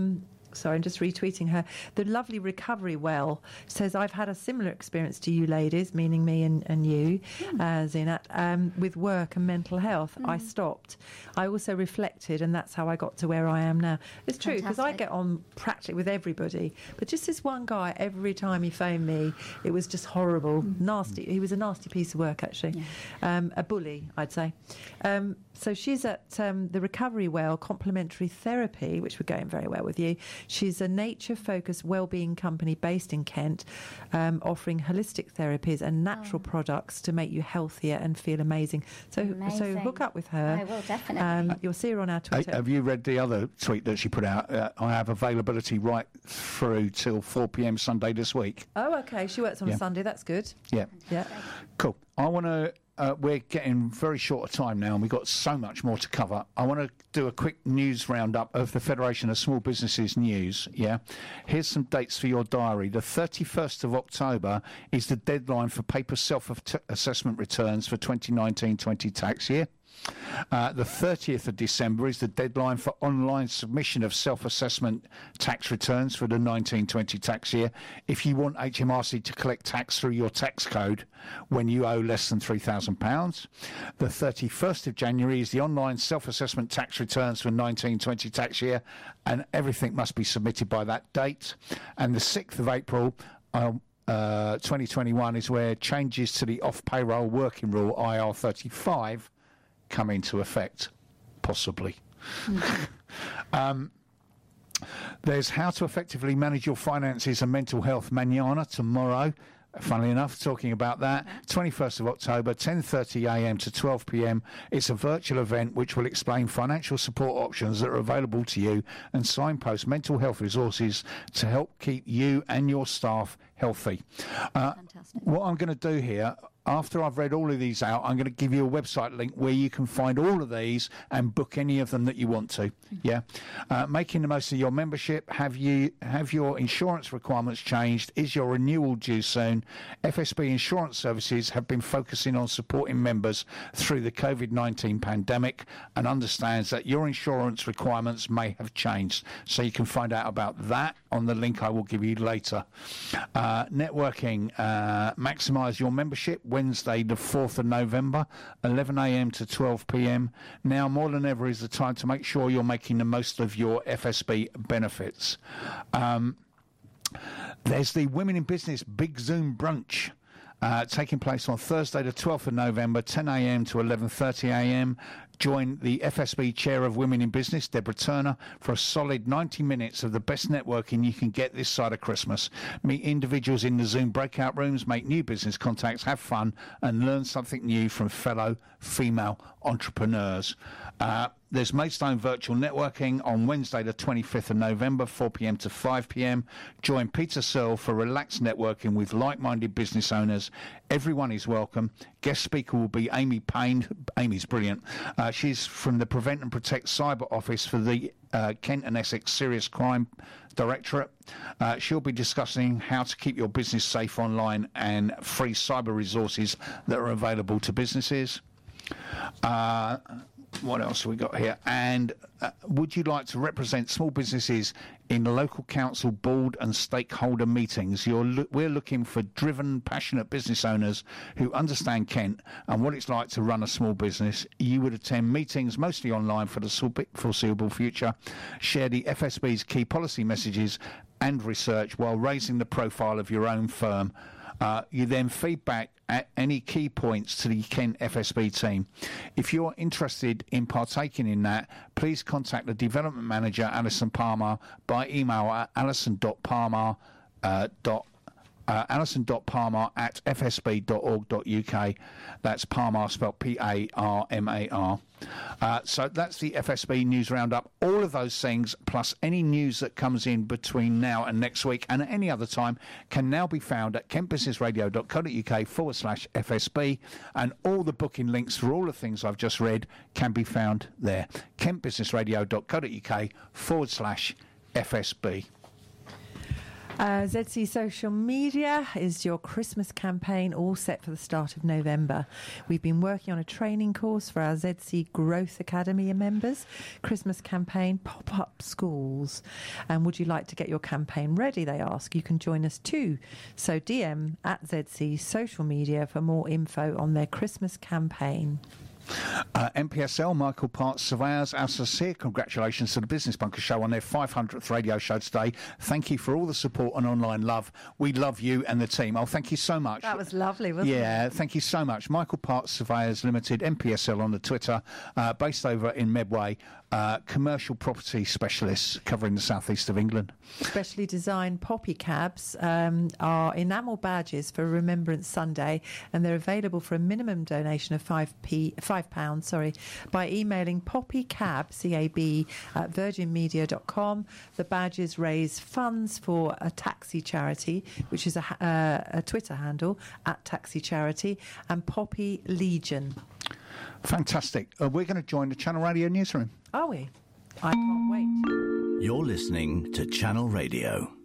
[SPEAKER 4] sorry, I'm just retweeting her. The lovely Recovery Well says, I've had a similar experience to you ladies, meaning me and, and you, mm. uh, Zinat, um, with work and mental health. Mm. I stopped. I also reflected, and that's how I got to where I am now. It's true, because I get on practically with everybody. But just this one guy, every time he phoned me, it was just horrible, mm. nasty. He was a nasty piece of work, actually. Yeah. Um, a bully, I'd say. Um, so she's at um, the Recovery Well Complementary Therapy, which we're going very well with you. She's a nature-focused wellbeing company based in Kent, um, offering holistic therapies and natural oh. products to make you healthier and feel amazing. So, amazing. so hook up with her.
[SPEAKER 5] I will, definitely.
[SPEAKER 4] Um, you'll see her on our Twitter.
[SPEAKER 3] Have you read the other tweet that she put out? Uh, I have availability right through till four p.m. Sunday this week.
[SPEAKER 4] Oh, okay. She works on
[SPEAKER 3] yeah.
[SPEAKER 4] a Sunday. That's good.
[SPEAKER 3] Yeah.
[SPEAKER 4] Yeah.
[SPEAKER 3] Cool. I want to... Uh, we're getting very short of time now, and we've got so much more to cover. I want to do a quick news roundup of the Federation of Small Businesses news. Yeah, here's some dates for your diary. The thirty-first of October is the deadline for paper self-assessment returns for twenty nineteen twenty tax year. Uh, the thirtieth of December is the deadline for online submission of self-assessment tax returns for the nineteen twenty tax year if you want H M R C to collect tax through your tax code when you owe less than three thousand pounds. The thirty-first of January is the online self-assessment tax returns for nineteen twenty tax year, and everything must be submitted by that date. And the sixth of April um, uh, twenty twenty-one is where changes to the off-payroll working rule I R thirty-five come into effect, possibly. Mm-hmm. um, there's How to Effectively Manage Your Finances and Mental Health Manana tomorrow. Funnily enough, talking about that, twenty-first of October, ten thirty a.m. to twelve p.m. It's a virtual event which will explain financial support options that are available to you and signpost mental health resources to help keep you and your staff healthy. Uh, what I'm going to do here, after I've read all of these out, I'm going to give you a website link where you can find all of these and book any of them that you want to. Yeah, uh, making the most of your membership. Have you have your insurance requirements changed? Is your renewal due soon? F S B Insurance Services have been focusing on supporting members through the COVID nineteen pandemic and understands that your insurance requirements may have changed. So you can find out about that on the link I will give you later. Uh, networking, uh, maximise your membership. Wednesday the fourth of November, eleven a.m. to twelve p.m. Now more than ever is the time to make sure you're making the most of your F S B benefits. Um, there's the Women in Business Big Zoom Brunch uh, taking place on Thursday the twelfth of November, ten a.m. to eleven thirty a.m. Join the F S B Chair of Women in Business, Deborah Turner, for a solid ninety minutes of the best networking you can get this side of Christmas. Meet individuals in the Zoom breakout rooms, make new business contacts, have fun, and learn something new from fellow female entrepreneurs. Uh, there's Maidstone Virtual Networking on Wednesday the twenty-fifth of November, four p.m. to five p.m. Join Peter Searle for relaxed networking with like-minded business owners. Everyone is welcome. Guest speaker will be Amy Payne. Amy's brilliant. Uh, she's from the Prevent and Protect Cyber Office for the uh, Kent and Essex Serious Crime Directorate. Uh, she'll be discussing how to keep your business safe online and free cyber resources that are available to businesses. Uh, what else have we got here? And uh, would you like to represent small businesses in local council board and stakeholder meetings? You're lo- we're looking for driven, passionate business owners who understand Kent and what it's like to run a small business. You would attend meetings, mostly online, for the foreseeable future, share the F S B's key policy messages and research while raising the profile of your own firm. Uh, you then feedback at any key points to the Kent F S B team. If you're interested in partaking in that, please contact the development manager, Alison Palmer, by email at alison.palmer uh, dot Uh, alison.palmer at f s b dot org dot u k. That's Palmer spelled P A R M A R. Uh, so that's the F S B News Roundup. All of those things, plus any news that comes in between now and next week and at any other time, can now be found at kentbusinessradio.co.uk forward slash FSB. And all the booking links for all the things I've just read can be found there. kentbusinessradio.co.uk forward slash FSB.
[SPEAKER 4] Uh, Z C Social Media is your Christmas campaign, all set for the start of November. We've been working on a training course for our Z C Growth Academy members. Christmas campaign, pop-up schools. And would you like to get your campaign ready, they ask? You can join us too. So D M at Z C Social Media for more info on their Christmas campaign.
[SPEAKER 3] Uh, M P S L, Michael Parts Surveyors, our sincere congratulations to the Business Bunker Show on their five hundredth radio show today. Thank you for all the support and online love. We love you and the team. Oh, thank you so much.
[SPEAKER 4] That was lovely, wasn't it?
[SPEAKER 3] Yeah, thank you so much. Michael Parts Surveyors Limited, M P S L on the Twitter, uh, based over in Medway, uh, commercial property specialists covering the southeast of England.
[SPEAKER 4] Specially designed poppy cabs um, are enamel badges for Remembrance Sunday, and they're available for a minimum donation of five p five pounds. Sorry, by emailing poppycab C A B at virgin media dot com. The badges raise funds for a taxi charity, which is a, uh, a Twitter handle at Taxi Charity, and Poppy Legion.
[SPEAKER 3] Fantastic. Uh, we're going to join the Channel Radio newsroom.
[SPEAKER 4] Are we? I can't wait.
[SPEAKER 8] You're listening to Channel Radio.